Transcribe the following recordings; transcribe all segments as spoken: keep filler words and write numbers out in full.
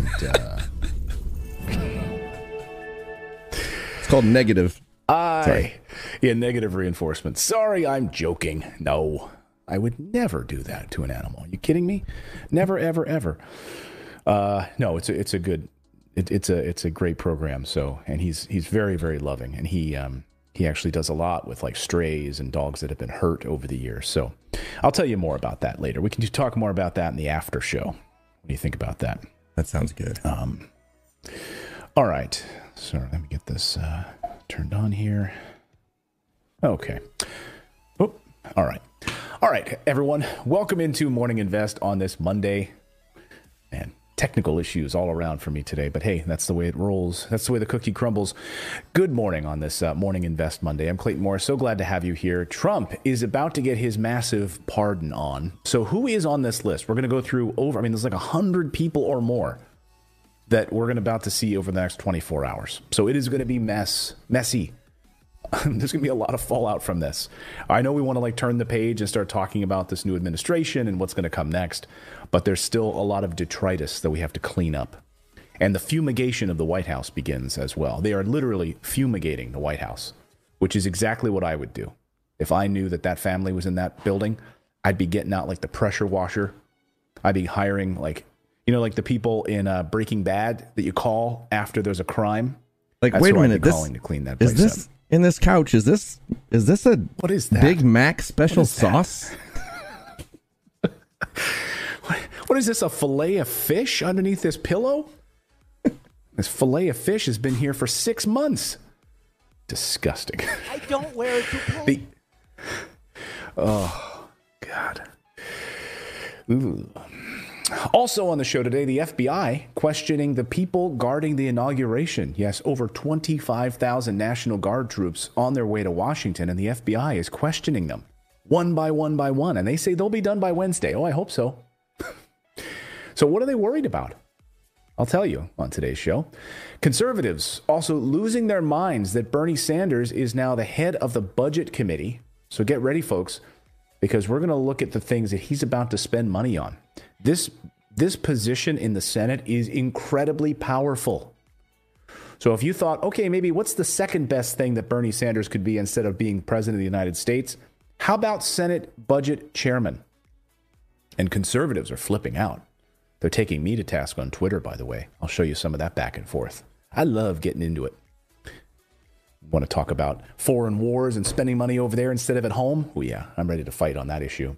And uh, it's called negative. I, Sorry. yeah, negative reinforcement. Sorry, I'm joking. No, I would never do that to an animal. Are you kidding me? Never, ever, ever. Uh, no, it's a, it's a good, it, it's a, it's a great program. So, and he's, he's very, very loving, and he, um, he actually does a lot with like strays and dogs that have been hurt over the years. So I'll tell you more about that later. We can talk more about that in the after show. What do you think about that? That sounds good. Um, all right. So let me get this uh, turned on here. Okay. Oh, all right. All right, everyone. Welcome into Morning Invest on this Monday. Man, technical issues all around for me today, but hey, that's the way it rolls. That's the way the cookie crumbles. Good morning on this uh, Morning Invest Monday. I'm Clayton Moore. So glad to have you here. Trump is about to get his massive pardon on. So who is on this list? We're going to go through over, I mean, there's like one hundred people or more that we're going to about to see over the next twenty-four hours. So it is going to be mess, messy. There's going to be a lot of fallout from this. I know we want to like turn the page and start talking about this new administration and what's going to come next, but there's still a lot of detritus that we have to clean up. And the fumigation of the White House begins as well. They are literally fumigating the White House, which is exactly what I would do. If I knew that that family was in that building, I'd be getting out like the pressure washer. I'd be hiring like, you know, like the people in uh, Breaking Bad that you call after there's a crime. Like, That's wait a who I'd minute, be this calling to clean that is place this up. in this couch? Is this is this a What is that? Big Mac special What is that? sauce? What, what is this, a fillet of fish underneath this pillow? This fillet of fish has been here for six months. Disgusting. I don't wear a toupee. The, oh, God. Ooh. Also on the show today, the F B I questioning the people guarding the inauguration. Yes, over twenty-five thousand National Guard troops on their way to Washington, and the F B I is questioning them one by one by one. And they say they'll be done by Wednesday. Oh, I hope so. So what are they worried about? I'll tell you on today's show. Conservatives also losing their minds that Bernie Sanders is now the head of the budget committee. So get ready, folks, because we're going to look at the things that he's about to spend money on. This this position in the Senate is incredibly powerful. So if you thought, okay, maybe what's the second best thing that Bernie Sanders could be instead of being president of the United States? How about Senate budget chairman? And conservatives are flipping out. They're taking me to task on Twitter, by the way. I'll show you some of that back and forth. I love getting into it. Want to talk about foreign wars and spending money over there instead of at home? Well, yeah, I'm ready to fight on that issue.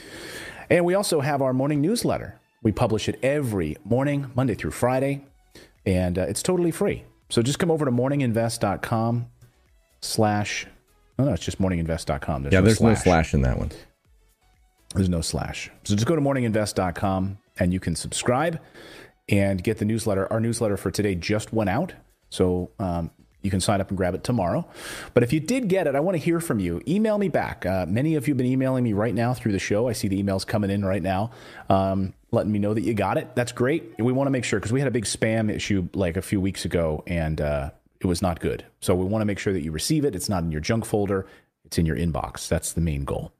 And we also have our morning newsletter. We publish it every morning, Monday through Friday, and uh, it's totally free. So just come over to morninginvest.com slash, no, no, it's just morninginvest dot com. There's Yeah, no there's slash. no slash in that one. There's no slash. So just go to morninginvest dot com and you can subscribe and get the newsletter. Our newsletter for today just went out. So um, you can sign up and grab it tomorrow. But if you did get it, I want to hear from you. Email me back. Uh, many of you have been emailing me right now through the show. I see the emails coming in right now, um, letting me know that you got it. That's great. We want to make sure, because we had a big spam issue like a few weeks ago, and uh, it was not good. So we want to make sure that you receive it. It's not in your junk folder. It's in your inbox. That's the main goal.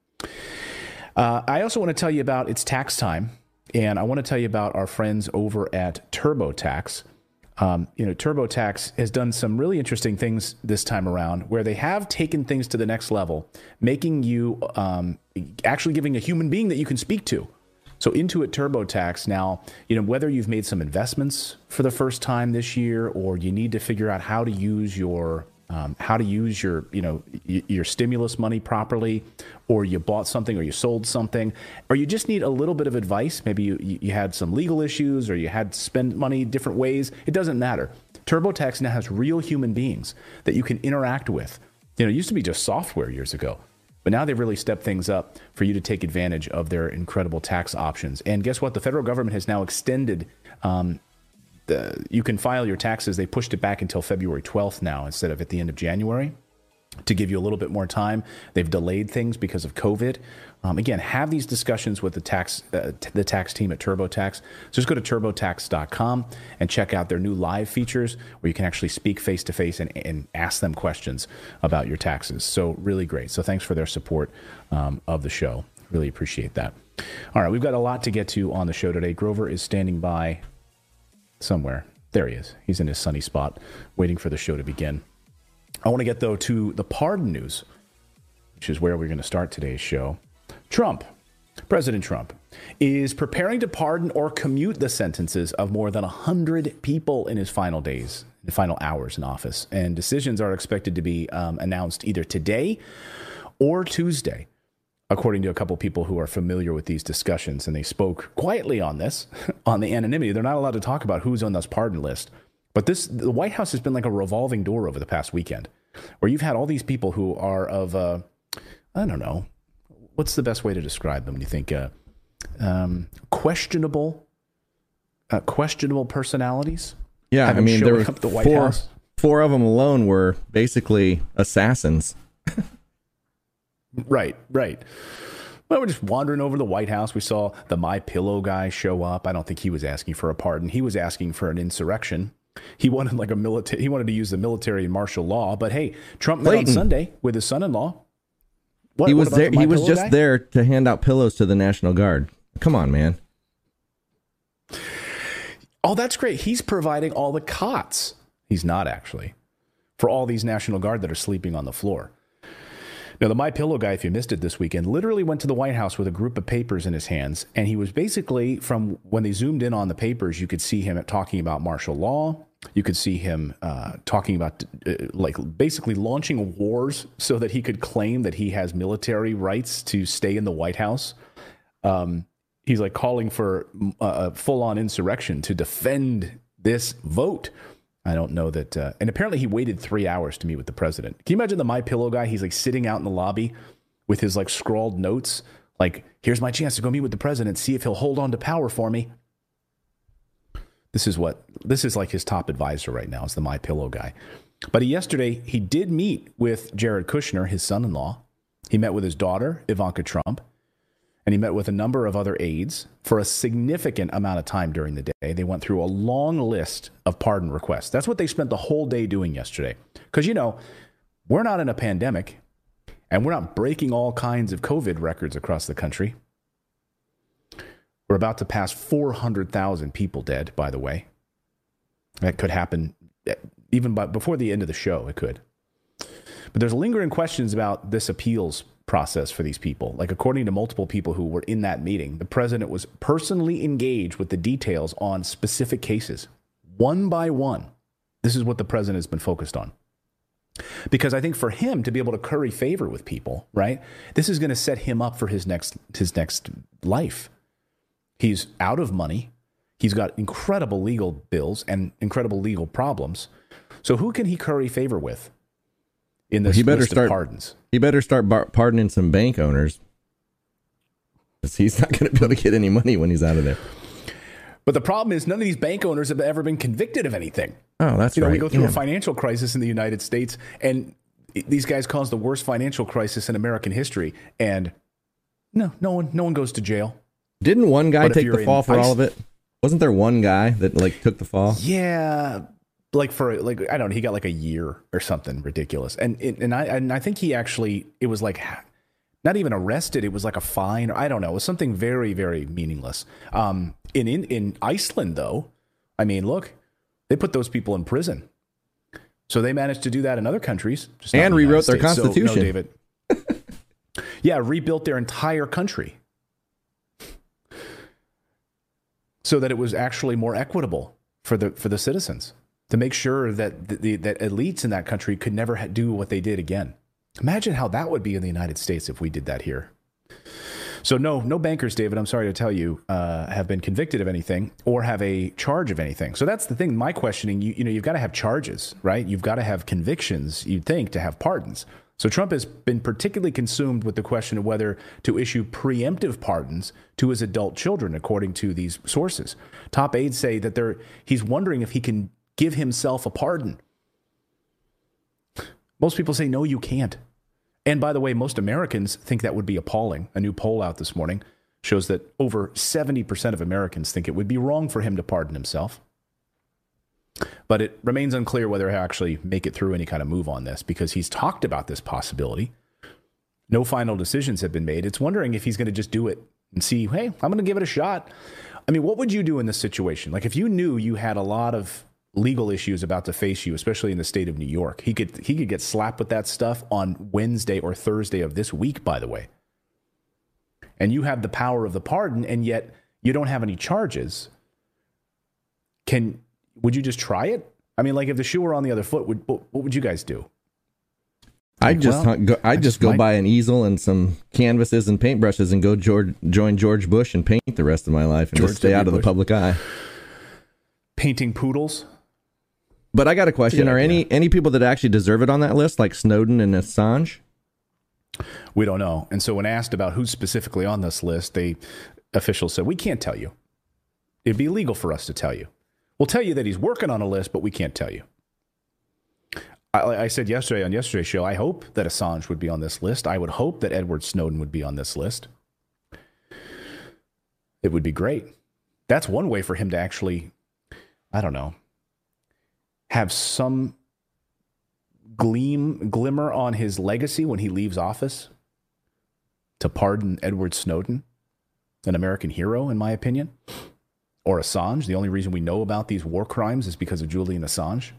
Uh, I also want to tell you about it's tax time, and I want to tell you about our friends over at TurboTax. Um, you know, TurboTax has done some really interesting things this time around, where they have taken things to the next level, making you um, actually giving a human being that you can speak to. So Intuit TurboTax now, you know, whether you've made some investments for the first time this year, or you need to figure out how to use your um, how to use your, you know, y- your stimulus money properly, or you bought something or you sold something, or you just need a little bit of advice. Maybe you, you had some legal issues, or you had to spend money different ways. It doesn't matter. TurboTax now has real human beings that you can interact with. You know, it used to be just software years ago, but now they've really stepped things up for you to take advantage of their incredible tax options. And guess what? The federal government has now extended um, the, you can file your taxes. They pushed it back until February twelfth now instead of at the end of January, to give you a little bit more time. They've delayed things because of COVID. Um, again, have these discussions with the tax uh, t- the tax team at TurboTax. So just go to turbotax dot com and check out their new live features where you can actually speak face-to-face and, and ask them questions about your taxes. So really great. So thanks for their support um, of the show. Really appreciate that. All right, we've got a lot to get to on the show today. Grover is standing by somewhere. There he is. He's in his sunny spot, waiting for the show to begin. I want to get, though, to the pardon news, which is where we're going to start today's show. Trump, President Trump, is preparing to pardon or commute the sentences of more than one hundred people in his final days, the final hours in office. And decisions are expected to be um, announced either today or Tuesday, according to a couple of people who are familiar with these discussions. And they spoke quietly on this, on the anonymity. They're not allowed to talk about who's on this pardon list. But this, the White House has been like a revolving door over the past weekend, where you've had all these people who are of, uh, I don't know, what's the best way to describe them? You think uh, um, questionable, uh, questionable personalities? Yeah, I mean, there were the White four, House? four of them alone were basically assassins. Right, right. Well, we're just wandering over the White House. We saw the My Pillow guy show up. I don't think he was asking for a pardon. He was asking for an insurrection. He wanted like a military. He wanted to use the military and martial law. But hey, Trump met Clayton. on Sunday with his son-in-law. What, he what was about there. the My He was Pillow just guy? there to hand out pillows to the National Guard. Come on, man. Oh, that's great. He's providing all the cots. He's not actually for all these National Guard that are sleeping on the floor. Now, the My Pillow guy, if you missed it this weekend, literally went to the White House with a group of papers in his hands. And he was basically, from when they zoomed in on the papers, you could see him talking about martial law. You could see him uh, talking about uh, like basically launching wars so that he could claim that he has military rights to stay in the White House. Um, he's like calling for a full-on insurrection to defend this vote. I don't know that. Uh, and apparently he waited three hours to meet with the president. Can you imagine the My Pillow guy? He's like sitting out in the lobby with his like scrawled notes. Like, here's my chance to go meet with the president, see if he'll hold on to power for me. This is what, this is like his top advisor right now is the My Pillow guy. But he, yesterday he did meet with Jared Kushner, his son-in-law. He met with his daughter, Ivanka Trump. And he met with a number of other aides for a significant amount of time during the day. They went through a long list of pardon requests. That's what they spent the whole day doing yesterday. Because, you know, we're not in a pandemic, and we're not breaking all kinds of COVID records across the country. We're about to pass four hundred thousand people dead, by the way. That could happen even by, before the end of the show, it could. But there's lingering questions about this appeals process for these people. Like, according to multiple people who were in that meeting, the president was personally engaged with the details on specific cases, one by one. This is what the president has been focused on. Because I think for him to be able to curry favor with people, right, this is going to set him up for his next his next life. He's out of money. He's got incredible legal bills and incredible legal problems. So who can he curry favor with in this He better list start of pardons? He better start bar- pardoning some bank owners, because he's not going to be able to get any money when he's out of there. But the problem is none of these bank owners have ever been convicted of anything. Oh, that's you know, right. we go through yeah. a financial crisis in the United States, and these guys caused the worst financial crisis in American history. And no, no one, no one goes to jail. Didn't one guy But if take you're the fall in for ice- all of it? Wasn't there one guy that like took the fall? Yeah, like for like I don't know, he got like a year or something ridiculous. And and I and I think he actually it was like not even arrested. It was like a fine. Or I don't know. It was something very very meaningless. Um, in in in Iceland though, I mean, look, they put those people in prison. So they managed to do that in other countries just not And in the rewrote United their States. So, constitution. no, David. Yeah, rebuilt their entire country so that it was actually more equitable for the for the citizens, to make sure that the, the that elites in that country could never ha- do what they did again. Imagine how that would be in the United States if we did that here. So no, no bankers, David, I'm sorry to tell you, uh, have been convicted of anything or have a charge of anything. So that's the thing. My questioning, you, you know, you've got to have charges, right? You've got to have convictions, you'd think, to have pardons. So Trump has been particularly consumed with the question of whether to issue preemptive pardons to his adult children, according to these sources. Top aides say that they're, he's wondering if he can give himself a pardon. Most people say, no, you can't. And by the way, most Americans think that would be appalling. A new poll out this morning shows that over seventy percent of Americans think it would be wrong for him to pardon himself. But it remains unclear whether he'll actually make it through any kind of move on this, because he's talked about this possibility. No final decisions have been made. It's wondering if he's going to just do it and see, hey, I'm going to give it a shot. I mean, what would you do in this situation? Like if you knew you had a lot of legal issues about to face you, especially in the state of New York, he could he could get slapped with that stuff on Wednesday or Thursday of this week, by the way. And you have the power of the pardon, and yet you don't have any charges. Can would you just try it? I mean, like if the shoe were on the other foot, would what, what would you guys do? I'd Like, just well, go, I'd I just just go might- buy an easel and some canvases and paintbrushes and go George, join George Bush and paint the rest of my life and George just stay W. out of the Bush. public eye. Painting poodles? But I got a question: Yeah, Are any yeah. any people that actually deserve it on that list, like Snowden and Assange? We don't know. And so when asked about who's specifically on this list, the officials said, we can't tell you. It'd be illegal for us to tell you. We'll tell you that he's working on a list, but we can't tell you. I, I said yesterday on yesterday's show, I hope that Assange would be on this list. I would hope that Edward Snowden would be on this list. It would be great. That's one way for him to actually, I don't know, have some gleam, glimmer on his legacy when he leaves office, to pardon Edward Snowden, an American hero, in my opinion, or Assange. The only reason we know about these war crimes is because of Julian Assange.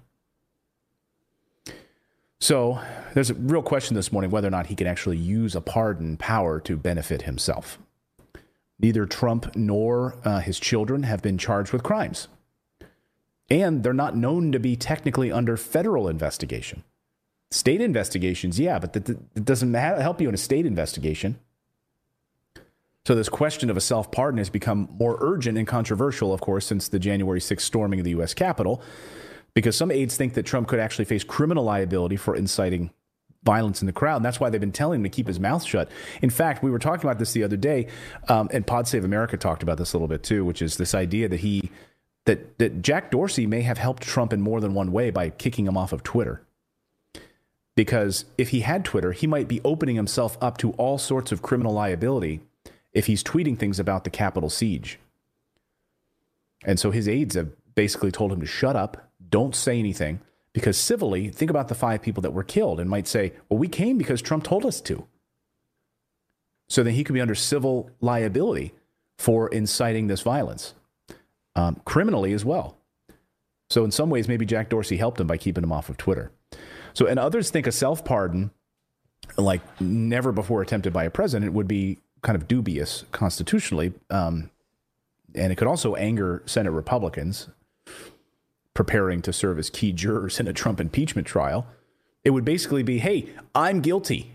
So there's a real question this morning whether or not he can actually use a pardon power to benefit himself. Neither Trump nor uh, his children have been charged with crimes. And they're not known to be technically under federal investigation. State investigations, yeah, but that, that doesn't help you in a state investigation. So this question of a self-pardon has become more urgent and controversial, of course, since the January sixth storming of the U S Capitol, because some aides think that Trump could actually face criminal liability for inciting violence in the crowd. And that's why they've been telling him to keep his mouth shut. In fact, we were talking about this the other day, um, and Pod Save America talked about this a little bit too, which is this idea that he that that Jack Dorsey may have helped Trump in more than one way by kicking him off of Twitter. Because if he had Twitter, he might be opening himself up to all sorts of criminal liability if he's tweeting things about the Capitol siege. And so his aides have basically told him to shut up, don't say anything, because civilly, think about the five people that were killed and might say, well, we came because Trump told us to. So then he could be under civil liability for inciting this violence, um, criminally as well. So in some ways, maybe Jack Dorsey helped him by keeping him off of Twitter. So, and others think a self-pardon, like never before attempted by a president, would be kind of dubious constitutionally. Um, and it could also anger Senate Republicans preparing to serve as key jurors in a Trump impeachment trial. It would basically be, hey, I'm guilty.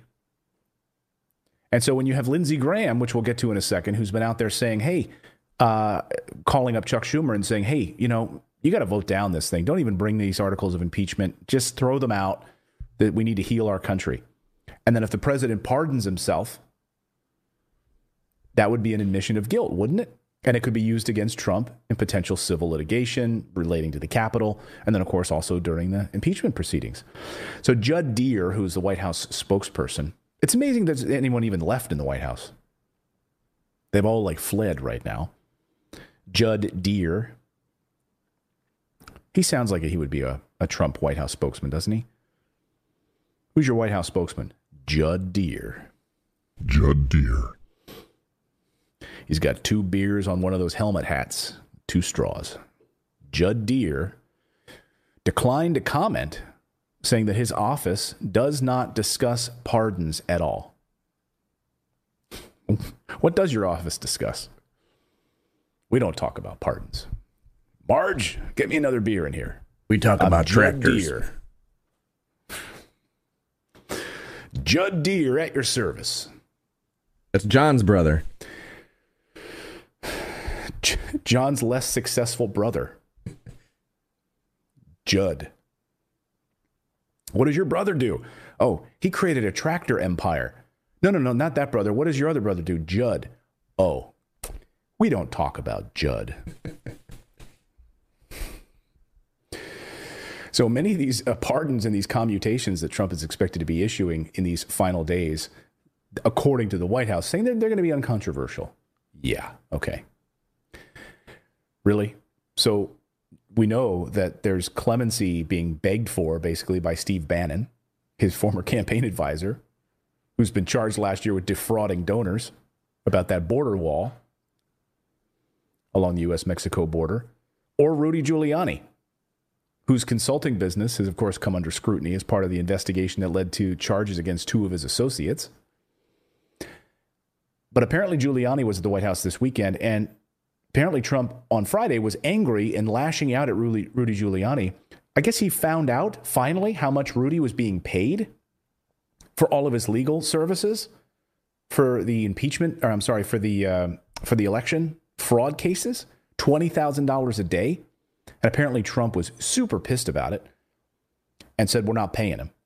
And so when you have Lindsey Graham, which we'll get to in a second, who's been out there saying, hey, uh, calling up Chuck Schumer and saying, hey, you know, you got to vote down this thing. Don't even bring these articles of impeachment. Just throw them out. That we need to heal our country. And then if the president pardons himself, that would be an admission of guilt, wouldn't it? And it could be used against Trump in potential civil litigation relating to the Capitol. And then, of course, also during the impeachment proceedings. So Judd Deere, who's the White House spokesperson, it's amazing there's anyone even left in the White House. They've all like fled right now. Judd Deere. He sounds like he would be a, a Trump White House spokesman, doesn't he? Who's your White House spokesman? Judd Deere. Judd Deere. He's got two beers on one of those helmet hats, two straws. Judd Deere declined to comment, saying that his office does not discuss pardons at all. What does your office discuss? We don't talk about pardons. Marge, get me another beer in here. We talk I'm about Judd tractors. Deere. Judd Deere at your service. That's John's brother. J- John's less successful brother. Judd. What does your brother do? Oh, he created a tractor empire. No, no, no, not that brother. What does your other brother do? Judd. Oh, we don't talk about Judd. So many of these uh, pardons and these commutations that Trump is expected to be issuing in these final days, according to the White House, saying they're, they're going to be uncontroversial. Yeah, okay. Really? So we know that there's clemency being begged for, basically, by Steve Bannon, his former campaign advisor, who's been charged last year with defrauding donors about that border wall. along the U S Mexico border, or Rudy Giuliani, whose consulting business has, of course, come under scrutiny as part of the investigation that led to charges against two of his associates. But apparently Giuliani was at the White House this weekend, and apparently Trump on Friday was angry and lashing out at Rudy, Rudy Giuliani. I guess he found out finally how much Rudy was being paid for all of his legal services for the impeachment, or I'm sorry, for the uh, for the election fraud cases, twenty thousand dollars a day. And apparently Trump was super pissed about it and said, we're not paying him.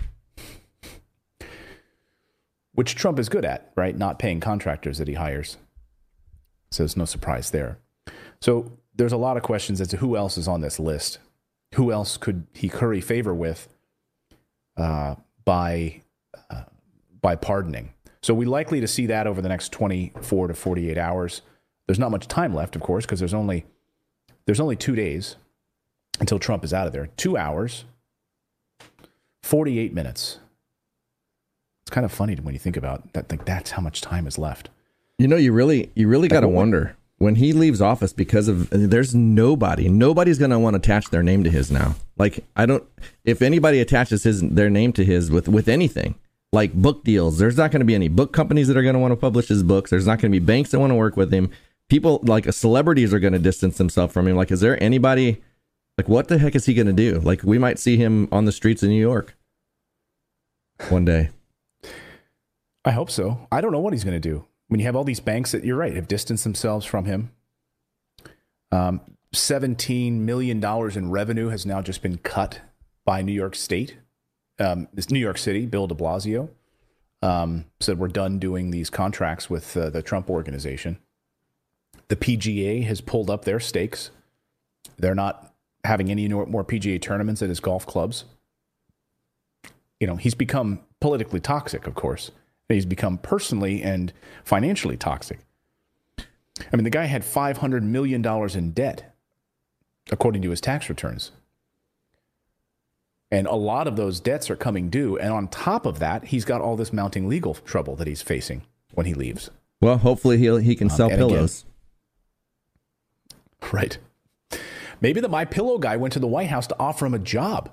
Which Trump is good at, right? Not paying contractors that he hires. So there's no surprise there. So there's a lot of questions as to who else is on this list. Who else could he curry favor with uh, by uh, by pardoning? So we're likely to see that over the next twenty-four to forty-eight hours. There's not much time left, of course, because there's only there's only two days until Trump is out of there. Two hours, forty-eight minutes. It's kind of funny when you think about that. Like, that's how much time is left. You know, you really, you really got to wonder when he leaves office, because of there's nobody, nobody's going to want to attach their name to his now. Like, I don't, if anybody attaches his their name to his with with anything, like book deals, there's not going to be any book companies that are going to want to publish his books. There's not going to be banks that want to work with him. People like celebrities are going to distance themselves from him. Like, is there anybody? Like, what the heck is he going to do? Like, we might see him on the streets of New York one day. I hope so. I don't know what he's going to do. When you have all these banks that, you're right, have distanced themselves from him. Um, seventeen million dollars in revenue has now just been cut by New York State. Um, this New York City, Bill de Blasio, um, said we're done doing these contracts with uh, the Trump organization. The P G A has pulled up their stakes. They're not having any more P G A tournaments at his golf clubs. You know, he's become politically toxic, of course. He's become personally and financially toxic. I mean, the guy had five hundred million dollars in debt, according to his tax returns. And a lot of those debts are coming due. And on top of that, he's got all this mounting legal trouble that he's facing when he leaves. Well, hopefully he'll, he can sell um, pillows. Again, right. Maybe the My Pillow guy went to the White House to offer him a job.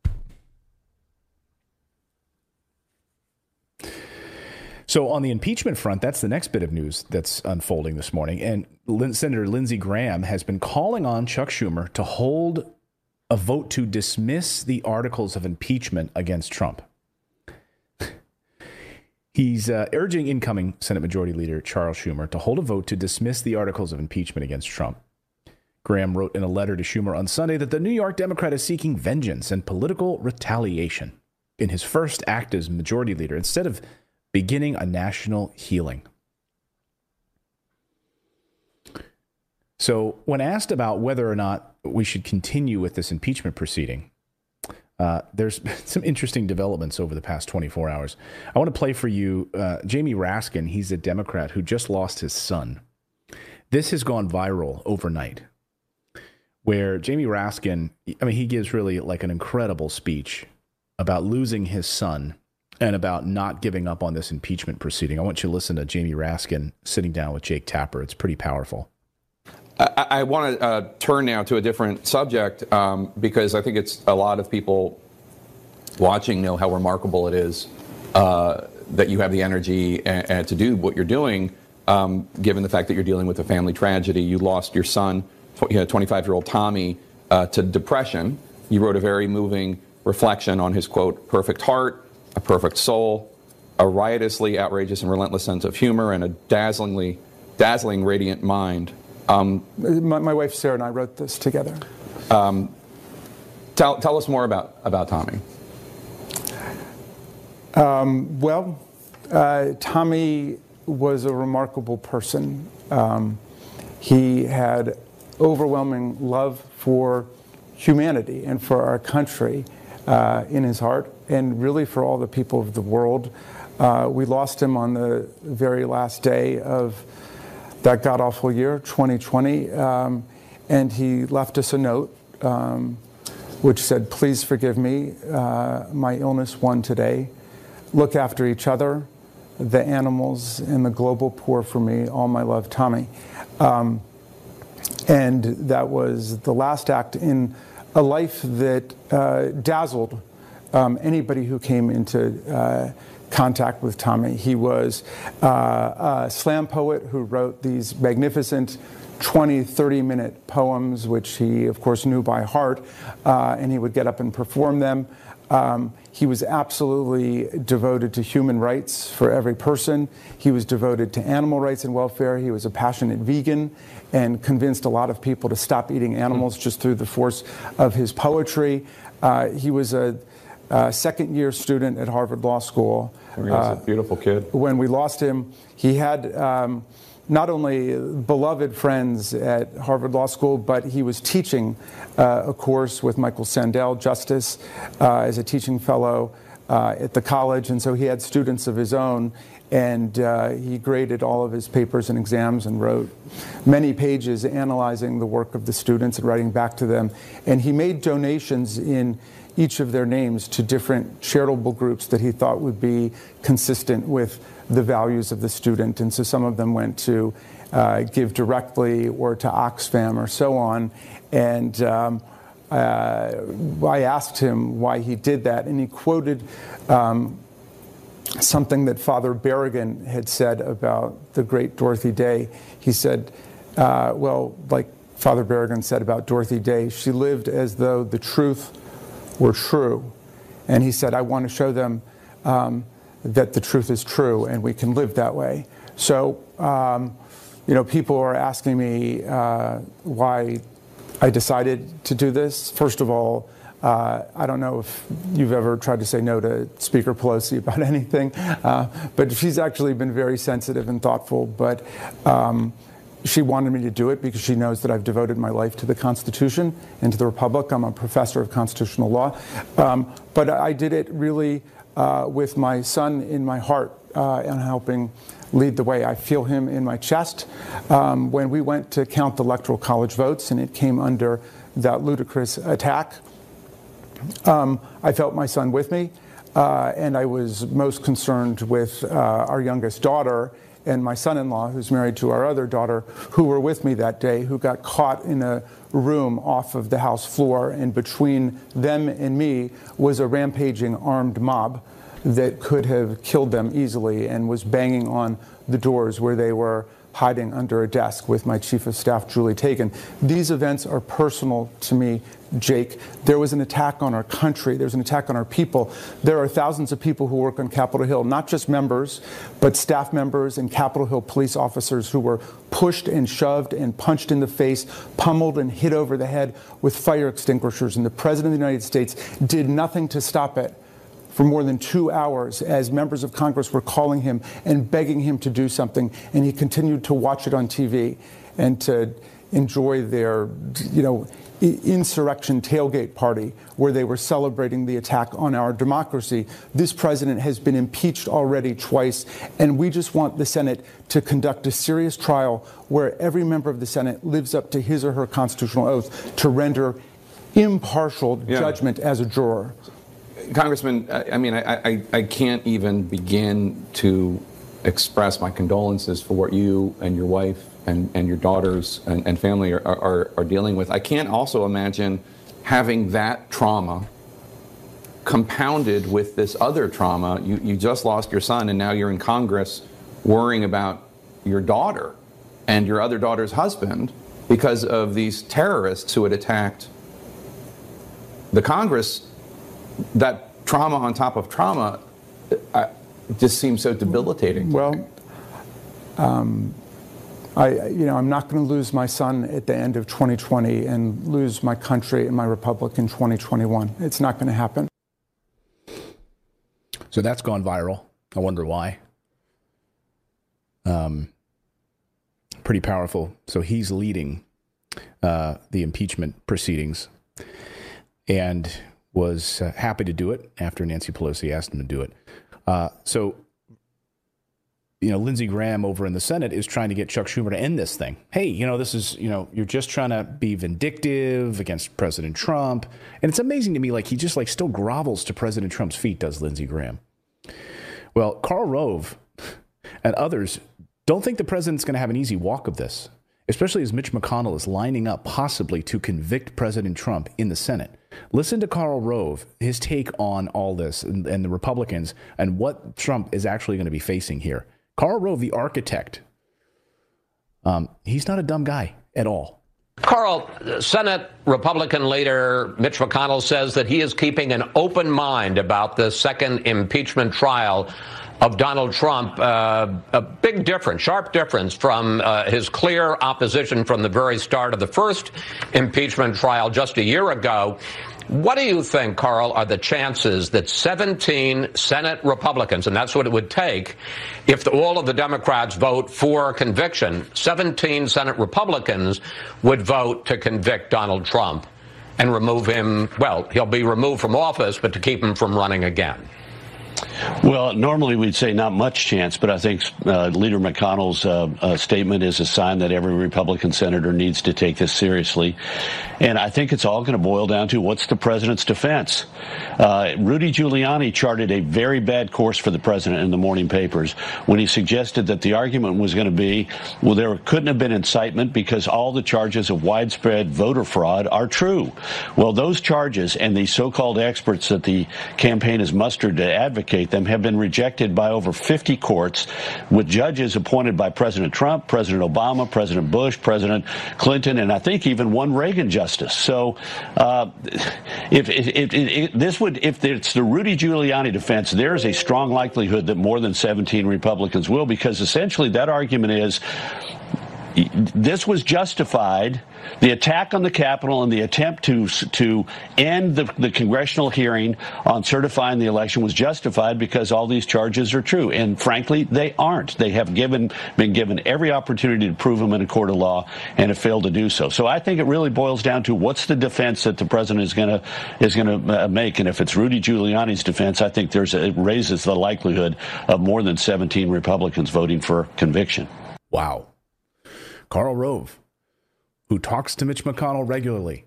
So on the impeachment front, that's the next bit of news that's unfolding this morning. And Lin- Senator Lindsey Graham has been calling on Chuck Schumer to hold a vote to dismiss the articles of impeachment against Trump. He's uh, urging incoming Senate Majority Leader Charles Schumer to hold a vote to dismiss the articles of impeachment against Trump. Graham wrote in a letter to Schumer on Sunday that the New York Democrat is seeking vengeance and political retaliation in his first act as Majority Leader, instead of beginning a national healing. So when asked about whether or not we should continue with this impeachment proceeding, uh, there's been some interesting developments over the past twenty-four hours. I want to play for you uh, Jamie Raskin. He's a Democrat who just lost his son. This has gone viral overnight, where Jamie Raskin, I mean, he gives really like an incredible speech about losing his son and about not giving up on this impeachment proceeding. I want you to listen to Jamie Raskin sitting down with Jake Tapper. It's pretty powerful. I, I want to uh, turn now to a different subject um, because I think it's a lot of people watching know how remarkable it is uh, that you have the energy and, and to do what you're doing, um, given the fact that you're dealing with a family tragedy. You lost your son, twenty-five-year-old Tommy, uh, to depression. You wrote a very moving reflection on his, quote, perfect heart, a perfect soul, a riotously outrageous and relentless sense of humor, and a dazzlingly, dazzling, radiant mind. Um, my, my wife Sarah and I wrote this together. Um, tell, tell us more about, about Tommy. Um, well, uh, Tommy was a remarkable person. Um, he had overwhelming love for humanity and for our country uh, in his heart, and really for all the people of the world. Uh, we lost him on the very last day of that god-awful year, twenty twenty, um, and he left us a note um, which said, please forgive me, uh, my illness won today. Look after each other, the animals, and the global poor for me. All my love, Tommy. Um, And that was the last act in a life that uh, dazzled um, anybody who came into uh, contact with Tommy. He was uh, a slam poet who wrote these magnificent twenty, thirty minute poems, which he, of course, knew by heart, uh, and he would get up and perform them. Um, he was absolutely devoted to human rights for every person. He was devoted to animal rights and welfare. He was a passionate vegan and convinced a lot of people to stop eating animals just through the force of his poetry. Uh, he was a, a second-year student at Harvard Law School. He was a beautiful kid. When we lost him, he had um, not only beloved friends at Harvard Law School, but he was teaching uh, a course with Michael Sandel, Justice, uh, as a teaching fellow uh, at the college. And so he had students of his own, and uh, he graded all of his papers and exams and wrote many pages analyzing the work of the students and writing back to them. And he made donations in each of their names to different charitable groups that he thought would be consistent with the values of the student. And so some of them went to uh, Give Directly or to Oxfam or so on. And um, uh, I asked him why he did that, and he quoted um, something that Father Berrigan had said about the great Dorothy Day. He said, uh, well, like Father Berrigan said about Dorothy Day, she lived as though the truth were true. And he said, I want to show them um, that the truth is true and we can live that way. So, um, you know, people are asking me uh, why I decided to do this. First of all, uh, I don't know if you've ever tried to say no to Speaker Pelosi about anything, uh, but she's actually been very sensitive and thoughtful. But um, she wanted me to do it because she knows that I've devoted my life to the Constitution and to the Republic. I'm a professor of constitutional law. Um, but I did it really uh, with my son in my heart uh, and helping lead the way. I feel him in my chest. Um, when we went to count the Electoral College votes and it came under that ludicrous attack, um, I felt my son with me. Uh, and I was most concerned with uh, our youngest daughter and my son-in-law, who's married to our other daughter, who were with me that day, who got caught in a room off of the House floor. And between them and me was a rampaging armed mob that could have killed them easily and was banging on the doors where they were hiding under a desk with my chief of staff, Julie Tagan. These events are personal to me, Jake. There was an attack on our country. There's an attack on our people. There are thousands of people who work on Capitol Hill, not just members, but staff members and Capitol Hill police officers who were pushed and shoved and punched in the face, pummeled and hit over the head with fire extinguishers. And the President of the United States did nothing to stop it for more than two hours as members of Congress were calling him and begging him to do something. And he continued to watch it on T V and to enjoy their, you know, insurrection tailgate party where they were celebrating the attack on our democracy. This president has been impeached already twice, and we just want the Senate to conduct a serious trial where every member of the Senate lives up to his or her constitutional oath to render impartial yeah. judgment as a juror. Congressman, I mean, I, I, I can't even begin to express my condolences for what you and your wife and, and your daughters and, and family are, are, are dealing with. I can't also imagine having that trauma compounded with this other trauma. You, you just lost your son, and now you're in Congress worrying about your daughter and your other daughter's husband because of these terrorists who had attacked the Congress. That trauma on top of trauma uh, just seems so debilitating. Well, um, I, you know, I'm not going to lose my son at the end of twenty twenty and lose my country and my republic in twenty twenty-one. It's not going to happen. So that's gone viral. I wonder why. Um, pretty powerful. So he's leading uh, the impeachment proceedings, and was uh, happy to do it after Nancy Pelosi asked him to do it. Uh, so, you know, Lindsey Graham over in the Senate is trying to get Chuck Schumer to end this thing. Hey, you know, this is, you know, you're just trying to be vindictive against President Trump. And it's amazing to me, like, he just, like, still grovels to President Trump's feet, does Lindsey Graham. Well, Karl Rove and others don't think the president's going to have an easy walk of this. especially as Mitch McConnell is lining up possibly to convict President Trump in the Senate. Listen to Karl Rove, his take on all this and, and the Republicans and what Trump is actually going to be facing here. Karl Rove, the architect, um, he's not a dumb guy at all. Carl, Senate Republican leader Mitch McConnell says that he is keeping an open mind about the second impeachment trial of Donald Trump. Uh, a big difference, sharp difference from uh, his clear opposition from the very start of the first impeachment trial just a year ago. What do you think, Carl, are the chances that seventeen Senate Republicans, and that's what it would take if the, all of the Democrats vote for conviction, seventeen Senate Republicans would vote to convict Donald Trump and remove him? Well, he'll be removed from office, but to keep him from running again. Well, normally we'd say not much chance, but I think uh, Leader McConnell's uh, uh, statement is a sign that every Republican senator needs to take this seriously. And I think it's all going to boil down to what's the president's defense. Uh, Rudy Giuliani charted a very bad course for the president in the morning papers when he suggested that the argument was going to be, well, there couldn't have been incitement because all the charges of widespread voter fraud are true. Well, those charges and the so-called experts that the campaign has mustered to advocate them have been rejected by over fifty courts, with judges appointed by President Trump, President Obama, President Bush, President Clinton, and I think even one Reagan justice. So uh, if, if, if, if this would, if it's the Rudy Giuliani defense, there is a strong likelihood that more than seventeen Republicans will, because essentially that argument is this was justified. The attack on the Capitol and the attempt to to end the, the congressional hearing on certifying the election was justified because all these charges are true. And frankly, they aren't. They have given been given every opportunity to prove them in a court of law and have failed to do so. So I think it really boils down to what's the defense that the president is going to is going to uh, make. And if it's Rudy Giuliani's defense, I think there's a, it raises the likelihood of more than seventeen Republicans voting for conviction. Wow. Karl Rove, who talks to Mitch McConnell regularly,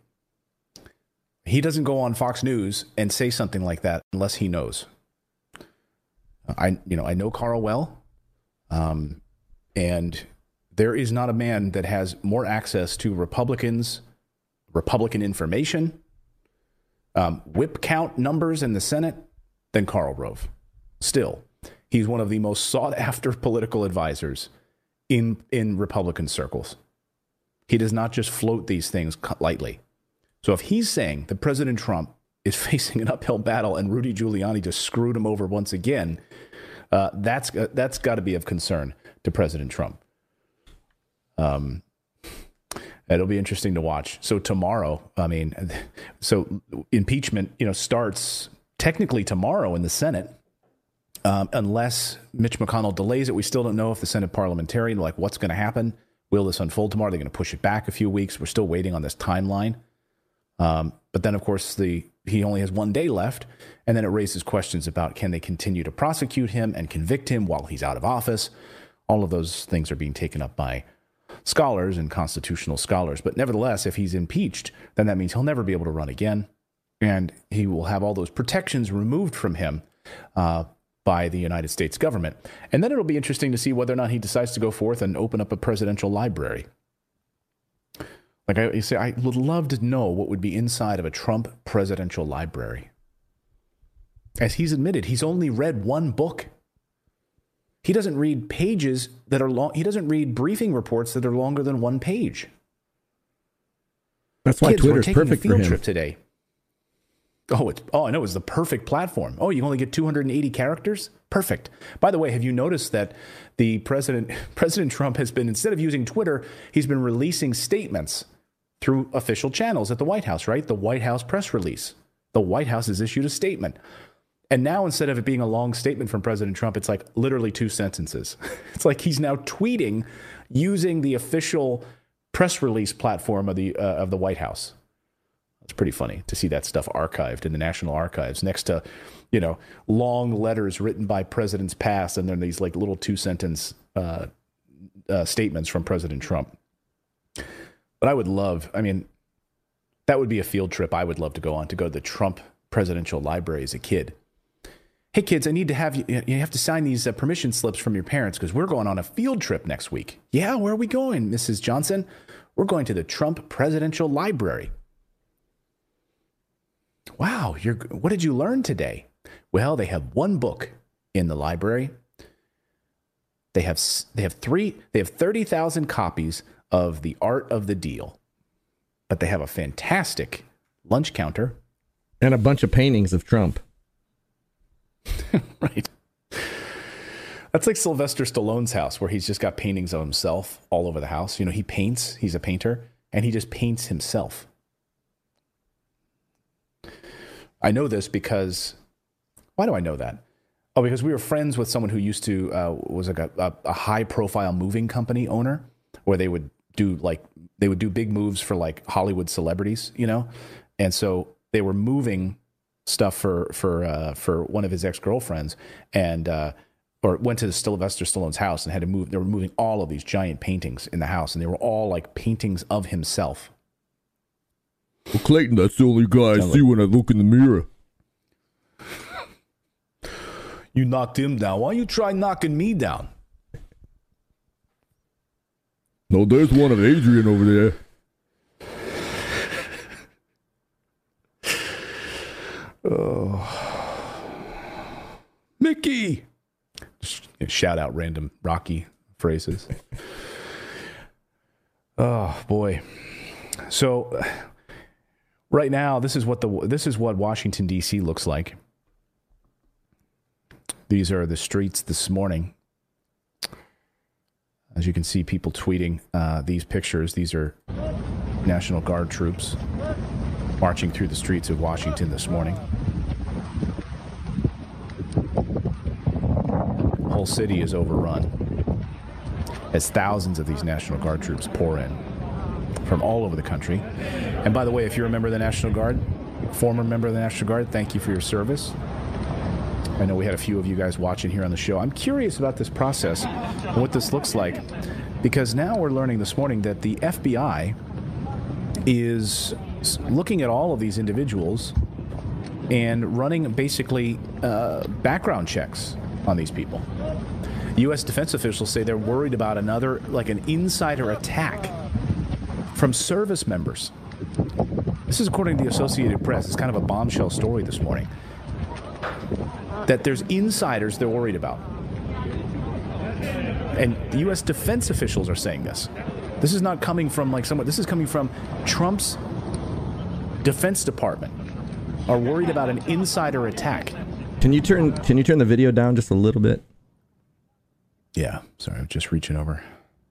he doesn't go on Fox News and say something like that unless he knows. I, you know, I know Karl well, um, and there is not a man that has more access to Republicans, Republican information, um, whip count numbers in the Senate than Karl Rove. Still, he's one of the most sought-after political advisors in in Republican circles. He does not just float these things lightly. So if he's saying that President Trump is facing an uphill battle and Rudy Giuliani just screwed him over once again, uh, that's uh, that's got to be of concern to President Trump. Um, it'll be interesting to watch. So tomorrow, I mean, so impeachment, you know, starts technically tomorrow in the Senate. Um, unless Mitch McConnell delays it, we still don't know if the Senate parliamentarian, like what's going to happen. Will this unfold tomorrow? They're going to push it back a few weeks. We're still waiting on this timeline. Um, but then, of course, the he only has one day left. And then it raises questions about can they continue to prosecute him and convict him while he's out of office? All of those things are being taken up by scholars and constitutional scholars. But nevertheless, if he's impeached, then that means he'll never be able to run again. And he will have all those protections removed from him uh by the United States government. And then it'll be interesting to see whether or not he decides to go forth and open up a presidential library. Like I you say, I would love to know what would be inside of a Trump presidential library. As he's admitted, he's only read one book. He doesn't read pages that are long. He doesn't read briefing reports that are longer than one page. That's why Kids, Twitter's we're taking perfect a field for him. trip today. Oh, it's, oh, I know. It's the perfect platform. Oh, you only get two hundred eighty characters? Perfect. By the way, have you noticed that the president, President Trump has been, instead of using Twitter, he's been releasing statements through official channels at the White House, right? The White House press release. The White House has issued a statement. And now instead of it being a long statement from President Trump, it's like literally two sentences. It's like he's now tweeting using the official press release platform of the uh, of the White House. It's pretty funny to see that stuff archived in the National Archives next to, you know, long letters written by presidents past, and then these like little two sentence uh, uh, statements from President Trump. But I would love, I mean, that would be a field trip I would love to go on, to go to the Trump Presidential Library as a kid. hey, kids, I need to have you, you have to sign these uh, permission slips from your parents because we're going on a field trip next week. Yeah, where are we going, Missus Johnson? We're going to the Trump Presidential Library. Wow, you're, what did you learn today? Well, they have one book in the library. They have they have three they have thirty thousand copies of The Art of the Deal. But they have a fantastic lunch counter and a bunch of paintings of Trump. Right. That's like Sylvester Stallone's house, where he's just got paintings of himself all over the house. You know, he paints, he's a painter, and he just paints himself. I know this because, why do I know that? Oh, because we were friends with someone who used to, uh, was like a, a, a high profile moving company owner, where they would do like, they would do big moves for like Hollywood celebrities, you know? And so they were moving stuff for, for, uh, for one of his ex-girlfriends, and, uh, or went to Sylvester Stallone's house and had to move. They were moving all of these giant paintings in the house, and they were all like paintings of himself. Well, Clayton, that's the only guy I see when I look in the mirror. You knocked him down. Why don't you try knocking me down? No, there's one of Adrian over there. Oh. Mickey! Just shout out random Rocky phrases. Oh, boy. So right now, this is what the this is what Washington, D C looks like. These are the streets this morning. As you can see, people tweeting uh, these pictures. These are National Guard troops marching through the streets of Washington this morning. The whole city is overrun as thousands of these National Guard troops pour in from all over the country. And by the way, if you're a member of the National Guard, former member of the National Guard, thank you for your service. I know we had a few of you guys watching here on the show. I'm curious about this process and what this looks like, because now we're learning this morning that the F B I is looking at all of these individuals and running basically uh, background checks on these people. U S defense officials say they're worried about another, like an insider attack from service members. This is according to the Associated Press. It's kind of a bombshell story this morning, that there's insiders they're worried about. And the U S defense officials are saying this. This is not coming from like someone, this is coming from Trump's Defense Department, are worried about an insider attack. Can you turn can you turn the video down just a little bit? Yeah, sorry, I'm just reaching over.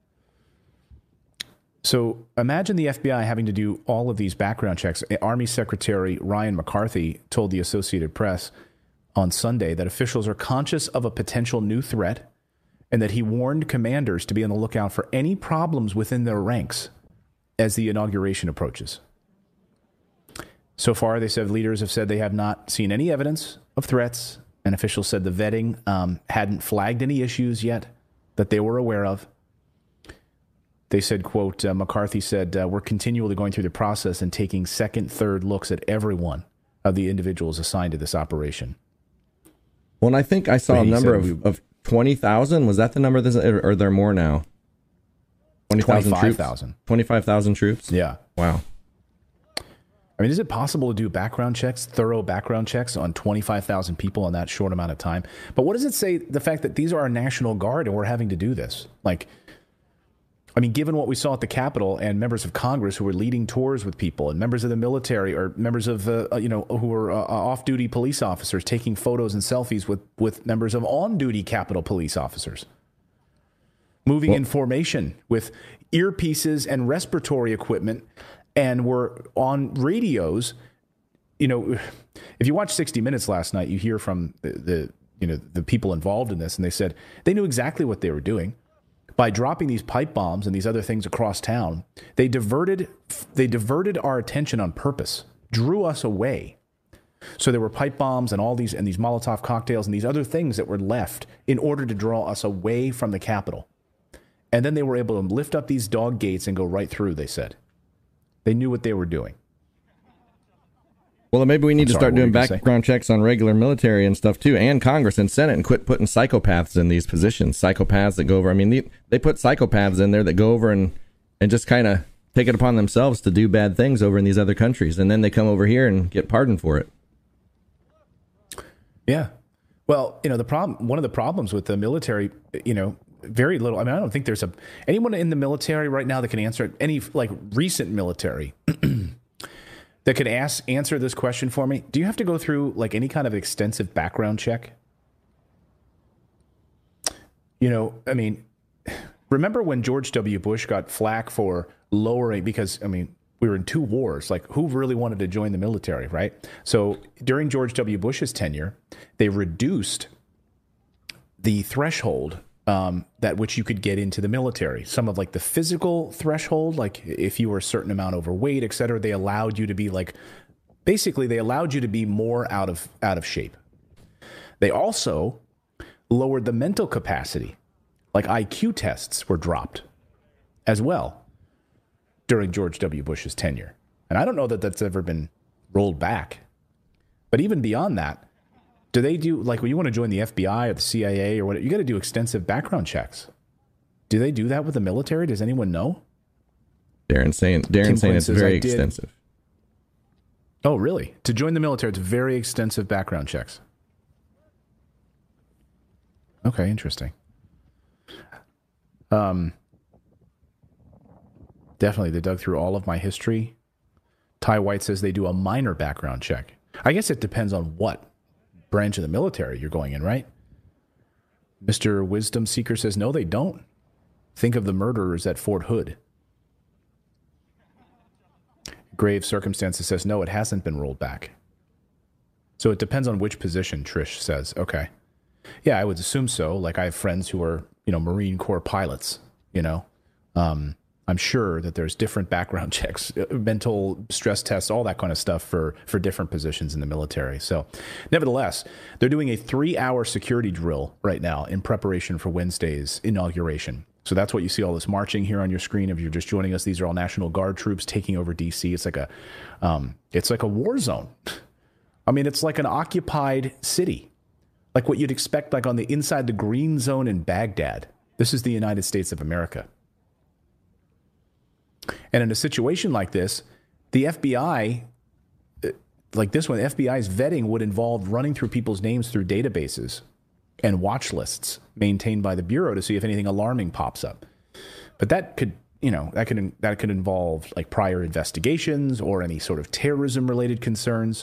So imagine the F B I having to do all of these background checks. Army Secretary Ryan McCarthy told the Associated Press on Sunday that officials are conscious of a potential new threat and that he warned commanders to be on the lookout for any problems within their ranks as the inauguration approaches. So far, they said leaders have said they have not seen any evidence of threats, and officials said the vetting um, hadn't flagged any issues yet that they were aware of. They said, quote, uh, McCarthy said, uh, we're continually going through the process and taking second, third looks at every one of the individuals assigned to this operation. Well, and I think I saw a number of, we, of twenty thousand. Was that the number? Or are there more now? twenty thousand troops? twenty-five thousand troops? Yeah. Wow. I mean, is it possible to do background checks, thorough background checks on twenty-five thousand people in that short amount of time? But what does it say, the fact that these are our National Guard and we're having to do this? Like, I mean, given what we saw at the Capitol and members of Congress who were leading tours with people and members of the military or members of, uh, you know, who were uh, off-duty police officers taking photos and selfies with, with members of on-duty Capitol police officers. Moving well, in formation with earpieces and respiratory equipment, and were on radios. You know, if you watched sixty minutes last night, you hear from the, the you know, the people involved in this, and they said they knew exactly what they were doing. By dropping these pipe bombs and these other things across town, they diverted they diverted our attention on purpose, drew us away. So there were pipe bombs and all these and these Molotov cocktails and these other things that were left in order to draw us away from the Capitol. And then they were able to lift up these dog gates and go right through, they said. They knew what they were doing. Well, then maybe we need I'm to sorry, start what were doing you gonna say? background checks on regular military and stuff too, and Congress and Senate, and quit putting psychopaths in these positions. Psychopaths that go over. I mean, they, they put psychopaths in there that go over and, and just kind of take it upon themselves to do bad things over in these other countries, and then they come over here and get pardoned for it. Yeah. Well, you know, the problem, one of the problems with the military, you know, very little. I mean, I don't think there's a anyone in the military right now that can answer any like recent military that could ask answer this question for me. Do you have to go through like any kind of extensive background check? You know, I mean, remember when George W. Bush got flack for lowering, because, I mean, we were in two wars. Like, who really wanted to join the military, right? So during George W. Bush's tenure, they reduced the threshold um, that which you could get into the military. Some of like the physical threshold, like if you were a certain amount overweight, et cetera, they allowed you to be like, basically they allowed you to be more out of out of shape. They also lowered the mental capacity. Like I Q tests were dropped as well during George W. Bush's tenure. And I don't know that that's ever been rolled back. But even beyond that, do they do, like when you want to join the F B I or the C I A or whatever, you got to do extensive background checks. Do they do that with the military? Does anyone know? Darren saying, Darren saying it's very extensive. Oh, really? To join the military, it's very extensive background checks. Okay, interesting. Um, definitely, they dug through all of my history. Ty White says they do a minor background check. I guess it depends on what branch of the military you're going in, right? Mister Wisdom Seeker says, no, they don't. Think of the murderers at Fort Hood. Grave Circumstances says, no, it hasn't been rolled back. So it depends on which position, Trish says. Okay. Yeah, I would assume so. Like I have friends who are, you know, Marine Corps pilots, you know. Um, I'm sure that there's different background checks, mental stress tests, all that kind of stuff for, for different positions in the military. So nevertheless, they're doing a three-hour security drill right now in preparation for Wednesday's inauguration. So that's what you see all this marching here on your screen. If you're just joining us, these are all National Guard troops taking over D C. It's like a, um, it's like a war zone. I mean, it's like an occupied city, like what you'd expect, like on the inside the green zone in Baghdad. This is the United States of America. And in a situation like this, the F B I, like this one, the F B I's vetting would involve running through people's names through databases and watch lists maintained by the Bureau to see if anything alarming pops up. But that could, you know, that could that could involve like prior investigations or any sort of terrorism-related concerns.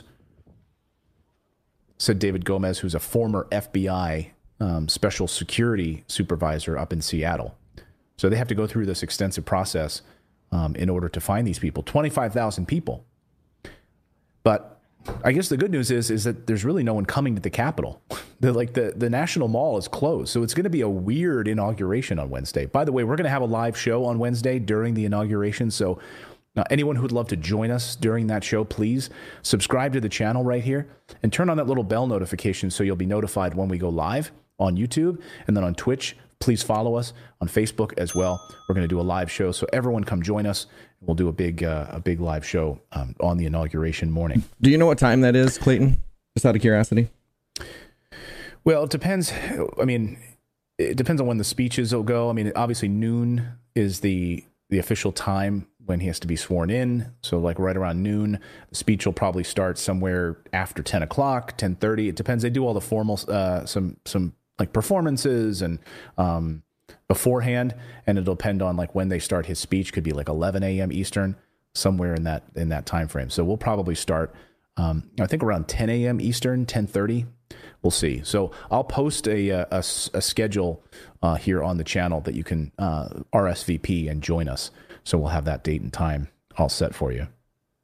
Said David Gomez, who's a former F B I um, special security supervisor up in Seattle. So they have to go through this extensive process um, in order to find these people. twenty-five thousand people. But I guess the good news is is that there's really no one coming to the Capitol. The, like the, the National Mall is closed, so it's going to be a weird inauguration on Wednesday. By the way, we're going to have a live show on Wednesday during the inauguration, so uh, anyone who would love to join us during that show, please subscribe to the channel right here and turn on that little bell notification so you'll be notified when we go live on YouTube and then on Twitch. Please follow us on Facebook as well. We're going to do a live show, so everyone come join us. We'll do a big uh, a big live show um, on the inauguration morning. Do you know what time that is, Clayton? Just out of curiosity. Well, it depends. I mean, it depends on when the speeches will go. I mean, obviously noon is the the official time when he has to be sworn in. So like right around noon, the speech will probably start somewhere after ten o'clock, ten thirty. It depends. They do all the formal, uh, some some like performances and um, beforehand, and it'll depend on like when they start his speech. Could be like eleven a.m. Eastern, somewhere in that in that time frame. So we'll probably start, um, I think around ten a.m. Eastern, ten thirty. We'll see. So I'll post a a, a schedule uh, here on the channel that you can uh, R S V P and join us. So we'll have that date and time all set for you.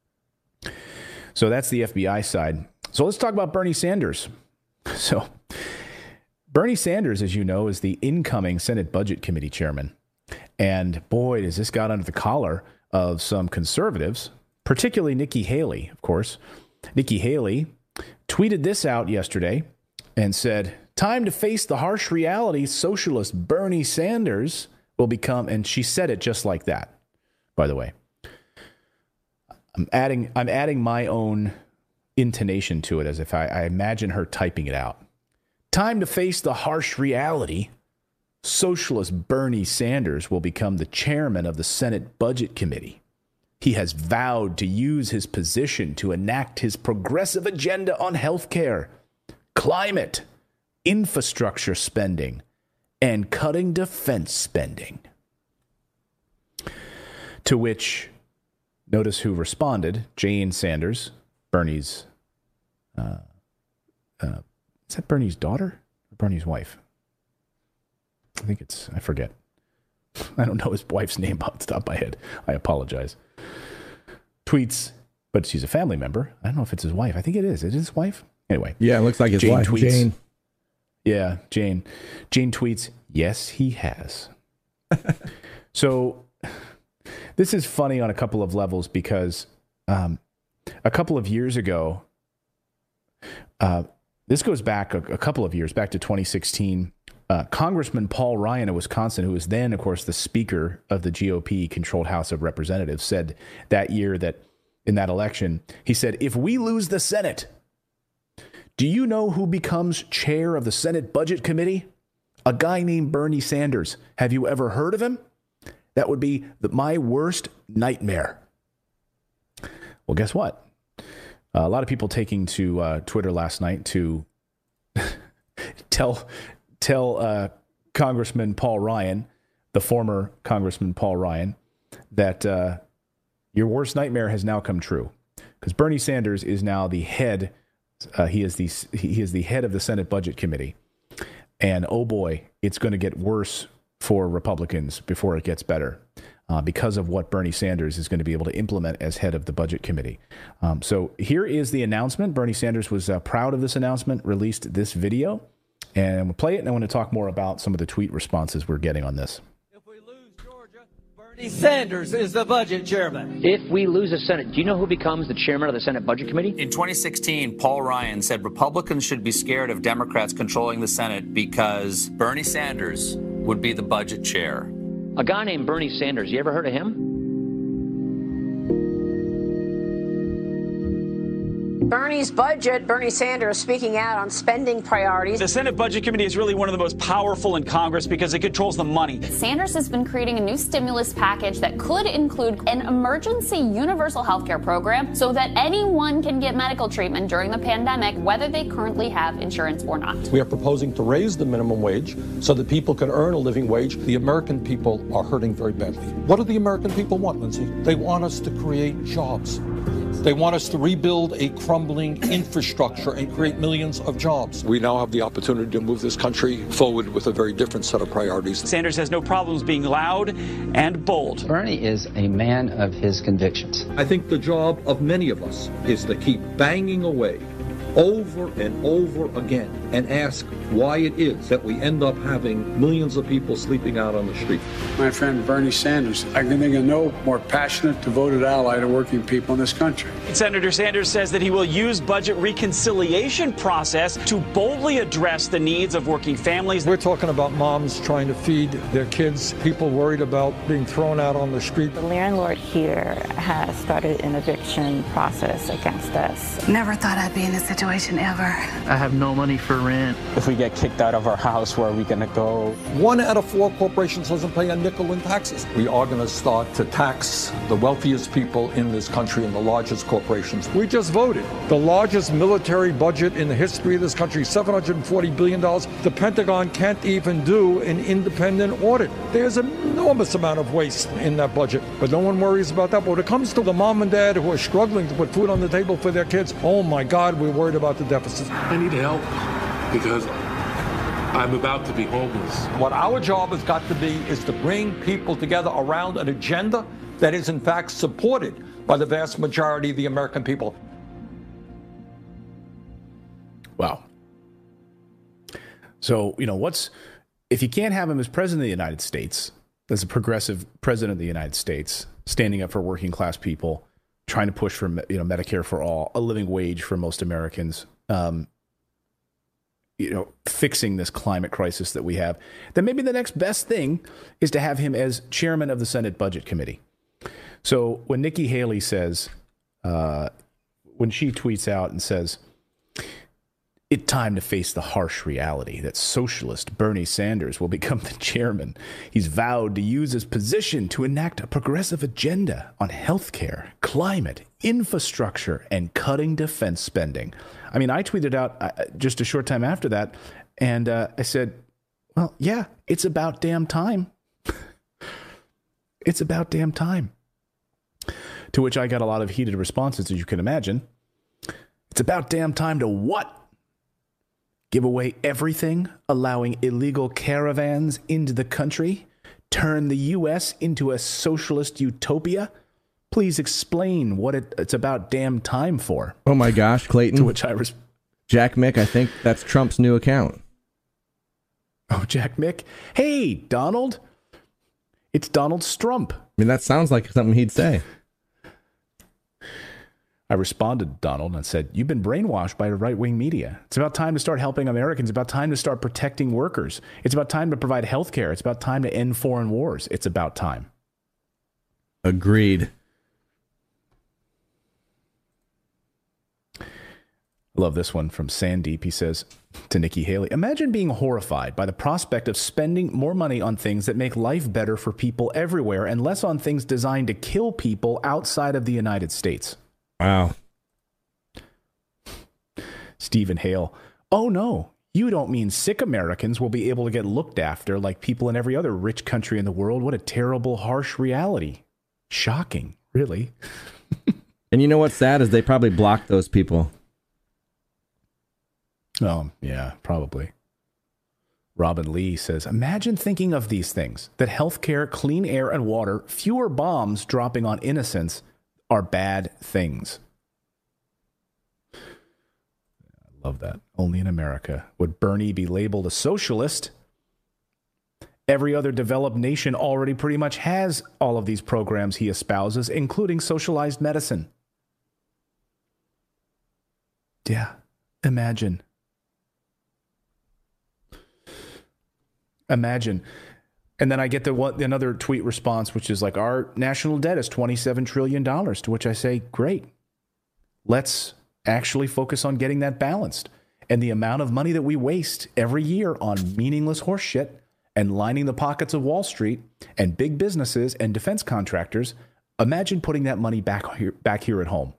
So that's the F B I side. So let's talk about Bernie Sanders. So Bernie Sanders, as you know, is the incoming Senate Budget Committee chairman. And boy, does this got under the collar of some conservatives, particularly Nikki Haley, of course. Nikki Haley tweeted this out yesterday and said, time to face the harsh reality, socialist Bernie Sanders will become, and she said it just like that, by the way. I'm adding, I'm adding my own intonation to it, as if I, I imagine her typing it out. Time to face the harsh reality. Socialist Bernie Sanders will become the chairman of the Senate Budget Committee. He has vowed to use his position to enact his progressive agenda on health care, climate, infrastructure spending, and cutting defense spending. To which, notice who responded, Jane Sanders, Bernie's, uh, uh, is that Bernie's daughter or Bernie's wife? I think it's, I forget. I don't know his wife's name off the top of my head. I apologize. Tweets, but she's a family member. I don't know if it's his wife. I think it is. Is it his wife? Anyway. Yeah, it looks like his Jane wife, tweets, Jane. Yeah, Jane. Jane tweets, yes, he has. So this is funny on a couple of levels because um, a couple of years ago, uh, this goes back a, a couple of years, back to twenty sixteen, uh, Congressman Paul Ryan of Wisconsin, who was then, of course, the Speaker of the G O P-controlled House of Representatives, said that year that in that election, he said, if we lose the Senate, do you know who becomes chair of the Senate Budget Committee? A guy named Bernie Sanders. Have you ever heard of him? That would be the, my worst nightmare. Well, guess what? Uh, a lot of people taking to uh, Twitter last night to tell tell uh, Congressman Paul Ryan, the former Congressman Paul Ryan, that uh, your worst nightmare has now come true, because Bernie Sanders is now the head. Uh, he is the he is the head of the Senate Budget Committee, and oh boy, it's going to get worse for Republicans before it gets better, uh, because of what Bernie Sanders is going to be able to implement as head of the Budget Committee. Um, so here is the announcement. Bernie Sanders was uh, proud of this announcement, released this video, and we'll play it, and I want to talk more about some of the tweet responses we're getting on this. If we lose Georgia, Bernie Sanders is the budget chairman. If we lose the Senate, do you know who becomes the chairman of the Senate Budget Committee? In twenty sixteen, Paul Ryan said Republicans should be scared of Democrats controlling the Senate because Bernie Sanders would be the budget chair. A guy named Bernie Sanders. You ever heard of him? Bernie's budget, Bernie Sanders speaking out on spending priorities. The Senate Budget Committee is really one of the most powerful in Congress because it controls the money. Sanders has been creating a new stimulus package that could include an emergency universal health care program so that anyone can get medical treatment during the pandemic, whether they currently have insurance or not. We are proposing to raise the minimum wage so that people can earn a living wage. The American people are hurting very badly. What do the American people want, Lindsay? They want us to create jobs. They want us to rebuild a crumbling infrastructure and create millions of jobs. We now have the opportunity to move this country forward with a very different set of priorities. Sanders has no problems being loud and bold. Bernie is a man of his convictions. I think the job of many of us is to keep banging away over and over again and ask why it is that we end up having millions of people sleeping out on the street. My friend Bernie Sanders, I can think of no more passionate, devoted ally to working people in this country. Senator Sanders says that he will use budget reconciliation process to boldly address the needs of working families. We're talking about moms trying to feed their kids, people worried about being thrown out on the street. The landlord here has started an eviction process against us. Never thought I'd be in this situation ever. I have no money for rent. If we get kicked out of our house, where are we going to go? One out of four corporations doesn't pay a nickel in taxes. We are going to start to tax the wealthiest people in this country and the largest corporations. We just voted the largest military budget in the history of this country, seven hundred forty billion dollars. The Pentagon can't even do an independent audit. There's an enormous amount of waste in that budget, but no one worries about that. But when it comes to the mom and dad who are struggling to put food on the table for their kids, oh my God, we're worried about the deficit. I need help because I'm about to be homeless. What our job has got to be is to bring people together around an agenda that is in fact supported by the vast majority of the American people. Wow. So, you know, what's, if you can't have him as president of the United States, as a progressive president of the United States, standing up for working class people, trying to push for, you know, Medicare for all, a living wage for most Americans, um, you know, fixing this climate crisis that we have, then maybe the next best thing is to have him as chairman of the Senate Budget Committee. So when Nikki Haley says, uh, when she tweets out and says, "It's time to face the harsh reality that socialist Bernie Sanders will become the chairman. He's vowed to use his position to enact a progressive agenda on healthcare, climate, infrastructure, and cutting defense spending." I mean, I tweeted out uh, just a short time after that, and uh, I said, well, yeah, it's about damn time. It's about damn time. To which I got a lot of heated responses, as you can imagine. It's about damn time to what? Give away everything, allowing illegal caravans into the country? Turn the U S into a socialist utopia? Please explain what it, it's about damn time for. Oh my gosh, Clayton. To which I was... Jack Mick, I think that's Trump's new account. Oh, Jack Mick. Hey, Donald. It's Donald Strump. I mean, that sounds like something he'd say. I responded to Donald and said, you've been brainwashed by the right-wing media. It's about time to start helping Americans. It's about time to start protecting workers. It's about time to provide health care. It's about time to end foreign wars. It's about time. Agreed. Love this one from Sandeep. He says to Nikki Haley, imagine being horrified by the prospect of spending more money on things that make life better for people everywhere and less on things designed to kill people outside of the United States. Wow. Stephen Hale. Oh, no, you don't mean sick Americans will be able to get looked after like people in every other rich country in the world. What a terrible, harsh reality. Shocking, really. And you know what's sad is they probably blocked those people. Oh, yeah, probably. Robin Lee says, imagine thinking of these things, that healthcare, clean air, and water, fewer bombs dropping on innocents are bad things. I love that. Only in America would Bernie be labeled a socialist. Every other developed nation already pretty much has all of these programs he espouses, including socialized medicine. Yeah, imagine. Imagine. And then I get the what another tweet response, which is like, our national debt is twenty-seven trillion dollars, to which I say, great. Let's actually focus on getting that balanced. And the amount of money that we waste every year on meaningless horse shit and lining the pockets of Wall Street and big businesses and defense contractors, imagine putting that money back here, back here at home.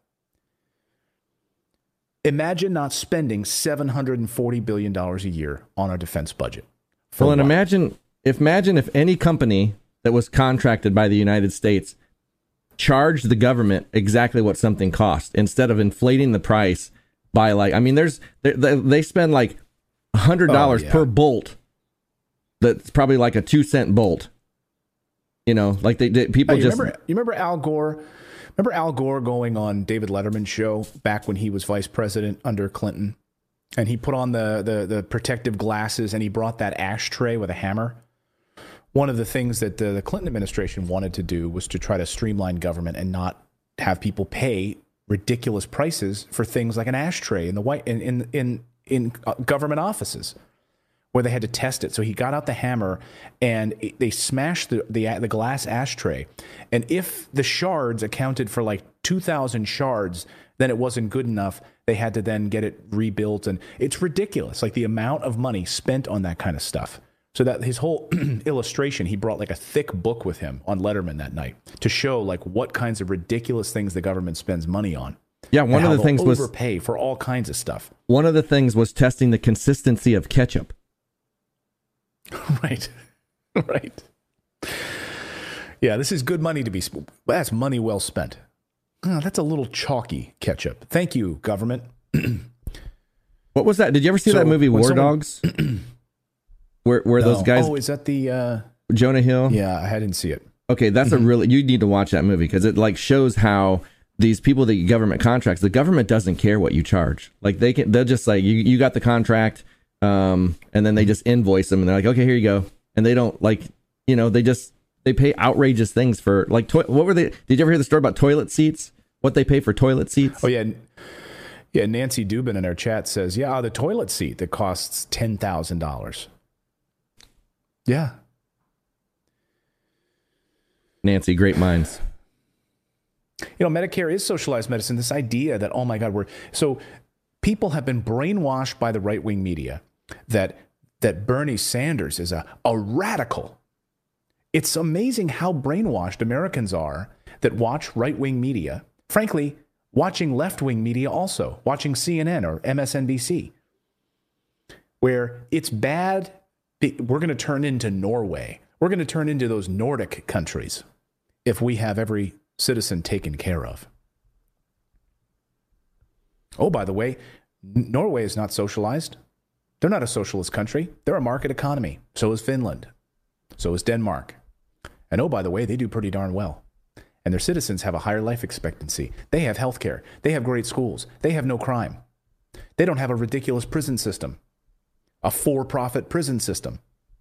Imagine not spending seven hundred forty billion dollars a year on our defense budget. Well, and imagine if imagine if any company that was contracted by the United States charged the government exactly what something cost instead of inflating the price by like, I mean, there's they, they spend like a hundred dollars oh, yeah. per bolt. That's probably like a two cent bolt. You know, like they did. People oh, you just remember, you remember Al Gore. Remember Al Gore going on David Letterman's show back when he was vice president under Clinton? And he put on the, the the protective glasses and he brought that ashtray with a hammer. One of the things that the, the Clinton administration wanted to do was to try to streamline government and not have people pay ridiculous prices for things like an ashtray in the white in in in, in government offices where they had to test it. So he got out the hammer and it, they smashed the, the the glass ashtray. And if the shards accounted for like two thousand shards, then it wasn't good enough. They had to then get it rebuilt. And it's ridiculous, like the amount of money spent on that kind of stuff. So that his whole illustration, he brought like a thick book with him on Letterman that night to show like what kinds of ridiculous things the government spends money on. Yeah, one of the things was overpay for all kinds of stuff. One of the things was testing the consistency of ketchup. Right. Right. Yeah, this is good money to be spent. That's money well spent. Oh, that's a little chalky ketchup. Thank you, government. What was that? Did you ever see so that movie War someone... Dogs? where where no. those guys... Oh, is that the... Uh... Jonah Hill? Yeah, I didn't see it. Okay, that's mm-hmm. a really... You need to watch that movie because it like shows how these people that government contracts, the government doesn't care what you charge. Like they can, they'll just say, you, you got the contract, um, and then they just invoice them and they're like, okay, here you go. And they don't like, you know, they just... They pay outrageous things for like to- what were they? Did you ever hear the story about toilet seats? What they pay for toilet seats? Oh yeah, yeah. Nancy Dubin in our chat says, "Yeah, the toilet seat that costs ten thousand dollars." Yeah, Nancy, great minds. You know, Medicare is socialized medicine. This idea that, oh my God, we're so people have been brainwashed by the right-wing media that that Bernie Sanders is a, a radical. It's amazing how brainwashed Americans are that watch right-wing media. Frankly, watching left-wing media also, watching C N N or M S N B C, where it's bad. We're going to turn into Norway. We're going to turn into those Nordic countries if we have every citizen taken care of. Oh, by the way, Norway is not socialized. They're not a socialist country. They're a market economy. So is Finland. So is Denmark. And oh, by the way, they do pretty darn well. And their citizens have a higher life expectancy. They have health care. They have great schools. They have no crime. They don't have a ridiculous prison system, a for-profit prison system.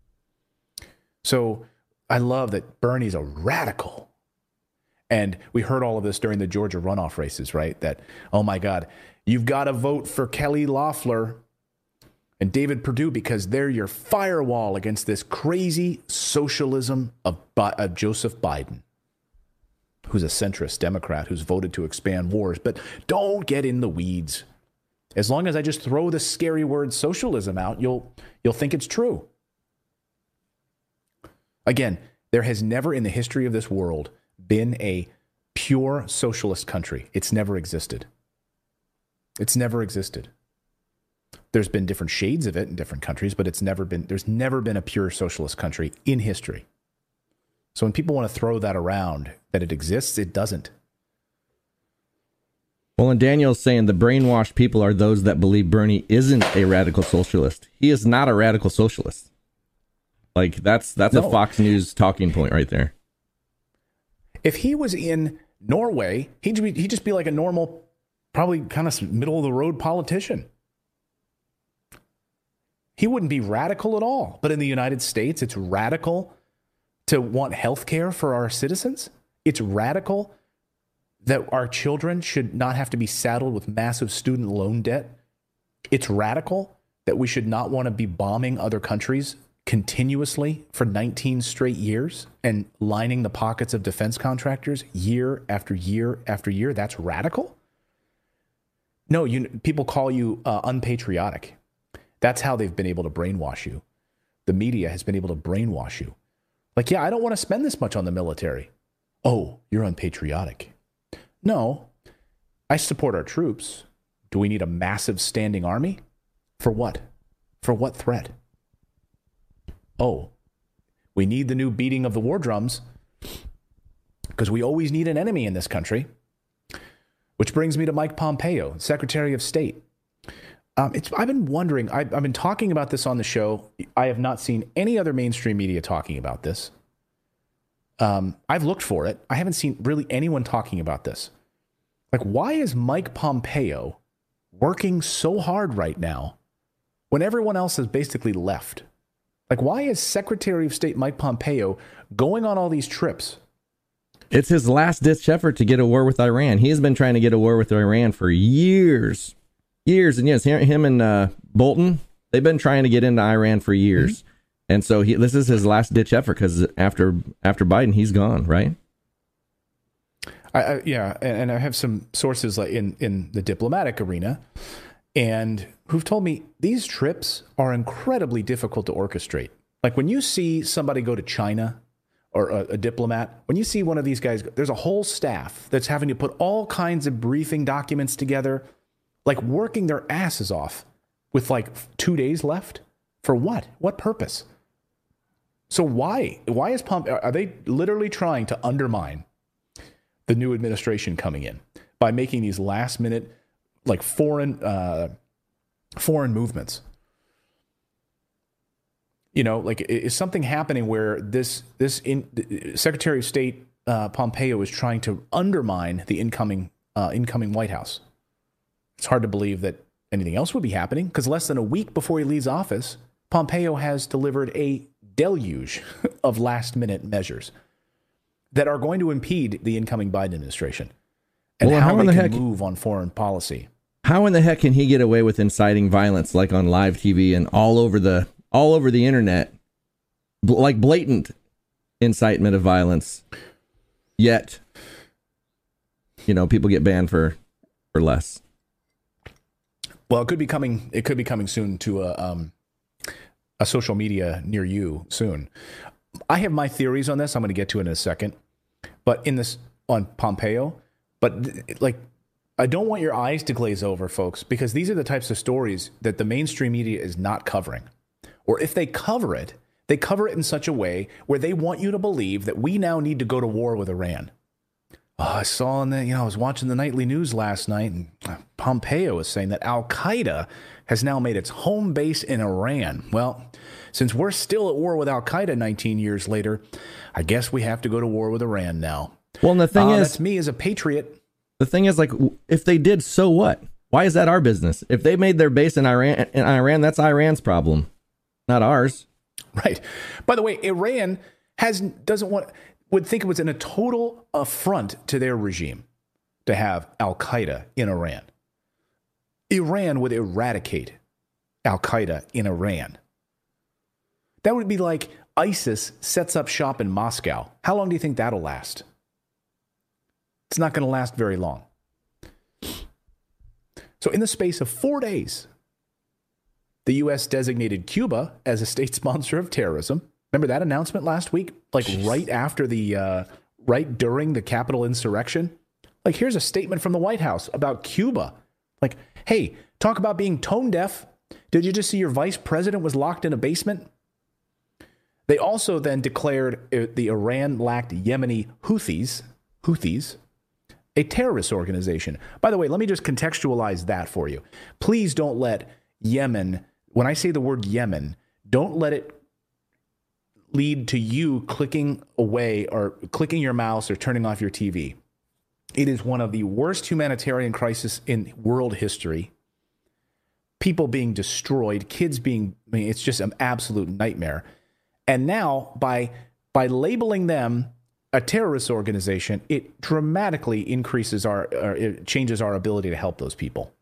So I love that Bernie's a radical. And we heard all of this during the Georgia runoff races, right? That, oh my God, you've got to vote for Kelly Loeffler and David Perdue because they're your firewall against this crazy socialism of, of Joseph Biden, who's a centrist Democrat who's voted to expand wars. But don't get in the weeds. As long as I just throw the scary word socialism out, you'll you'll think it's true. Again, there has never in the history of this world been a pure socialist country. It's never existed. It's never existed. There's been different shades of it in different countries, but it's never been, there's never been a pure socialist country in history. So when people want to throw that around, that it exists, it doesn't. Well, and Daniel's saying the brainwashed people are those that believe Bernie isn't a radical socialist. He is not a radical socialist. Like, that's that's no. a Fox News talking point right there. If he was in Norway, he'd, be, he'd just be like a normal, probably kind of middle-of-the-road politician. He wouldn't be radical at all. But in the United States, it's radical to want health care for our citizens. It's radical that our children should not have to be saddled with massive student loan debt. It's radical that we should not want to be bombing other countries continuously for nineteen straight years and lining the pockets of defense contractors year after year after year. That's radical? No, you people call you uh, unpatriotic. That's how they've been able to brainwash you. The media has been able to brainwash you. Like, yeah, I don't want to spend this much on the military. Oh, you're unpatriotic. No, I support our troops. Do we need a massive standing army? For what? For what threat? Oh, we need the new beating of the war drums because we always need an enemy in this country. Which brings me to Mike Pompeo, Secretary of State. Um, it's, I've been wondering, I've, I've been talking about this on the show. I have not seen any other mainstream media talking about this. Um, I've looked for it. I haven't seen really anyone talking about this. Like, why is Mike Pompeo working so hard right now when everyone else has basically left? Like, why is Secretary of State Mike Pompeo going on all these trips? It's his last-ditch effort to get a war with Iran. He has been trying to get a war with Iran for years. Years and years. Him and uh, Bolton, they've been trying to get into Iran for years. Mm-hmm. And so he, this is his last-ditch effort because after after Biden, he's gone, right? I, I, yeah, and, and I have some sources like in, in the diplomatic arena and who've told me these trips are incredibly difficult to orchestrate. Like when you see somebody go to China or a, a diplomat, when you see one of these guys, there's a whole staff that's having to put all kinds of briefing documents together, like working their asses off with like two days left. For what? What purpose? So why? Why is Pompeo? Are they literally trying to undermine the new administration coming in by making these last minute, like foreign, uh, foreign movements? You know, like is something happening where this this in, Secretary of State uh, Pompeo is trying to undermine the incoming uh, incoming White House? It's hard to believe that anything else would be happening because less than a week before he leaves office, Pompeo has delivered a deluge of last-minute measures that are going to impede the incoming Biden administration and well, how, how they the can heck, move on foreign policy. How in the heck can he get away with inciting violence like on live T V and all over the all over the internet, bl- like blatant incitement of violence? Yet you know, people get banned for for less. Well, it could be coming. It could be coming soon to a um, a social media near you soon. I have my theories on this. I'm going to get to it in a second. But in this on Pompeo, but like, I don't want your eyes to glaze over, folks, because these are the types of stories that the mainstream media is not covering. Or if they cover it, they cover it in such a way where they want you to believe that we now need to go to war with Iran. Oh, I saw in the, you know, I was watching the nightly news last night, and Pompeo was saying that Al-Qaeda has now made its home base in Iran. Well, since we're still at war with Al-Qaeda nineteen years later, I guess we have to go to war with Iran now. Well, and the thing uh, is, that's me as a patriot. The thing is, like, if they did, so what? Why is that our business? If they made their base in Iran, in Iran, that's Iran's problem, not ours. Right. By the way, Iran has doesn't want would think it was in a total affront to their regime to have Al-Qaeda in Iran. Iran would eradicate Al-Qaeda in Iran. That would be like ISIS sets up shop in Moscow. How long do you think that'll last? It's not going to last very long. So in the space of four days, the U S designated Cuba as a state sponsor of terrorism. Remember that announcement last week? Like Jeez. right after the, uh, right during the Capitol insurrection? Like, here's a statement from the White House about Cuba. Like, hey, talk about being tone deaf. Did you just see your vice president was locked in a basement? They also then declared the Iran-backed Yemeni Houthis, Houthis, a terrorist organization. By the way, let me just contextualize that for you. Please don't let Yemen, when I say the word Yemen, don't let it lead to you clicking away or clicking your mouse or turning off your T V. It is one of the worst humanitarian crises in world history. People being destroyed, kids being, I mean, it's just an absolute nightmare. And now by by labeling them a terrorist organization, it dramatically increases our, or it changes our ability to help those people.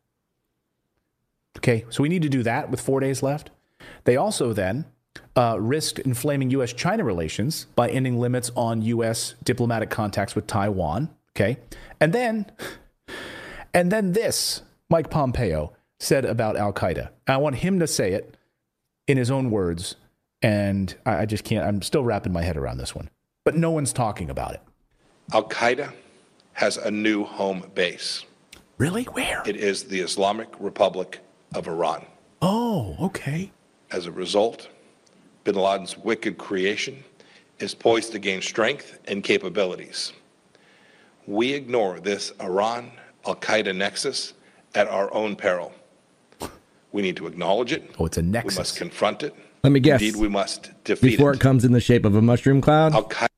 Okay, so we need to do that with four days left. They also then uh, risked inflaming U S China relations by ending limits on U S diplomatic contacts with Taiwan. Okay, and then, and then this, Mike Pompeo said about Al-Qaeda. I want him to say it in his own words, and I, I just can't, I'm still wrapping my head around this one. But no one's talking about it. Al-Qaeda has a new home base. Really? Where? It is the Islamic Republic of Iran. Oh, okay. As a result, bin Laden's wicked creation is poised to gain strength and capabilities. We ignore this Iran-Al-Qaeda nexus at our own peril. We need to acknowledge it. Oh, it's a nexus. We must confront it. Let me guess. Indeed, we must defeat Before it. it comes in the shape of a mushroom cloud? Al-Qaeda.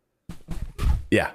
Yeah.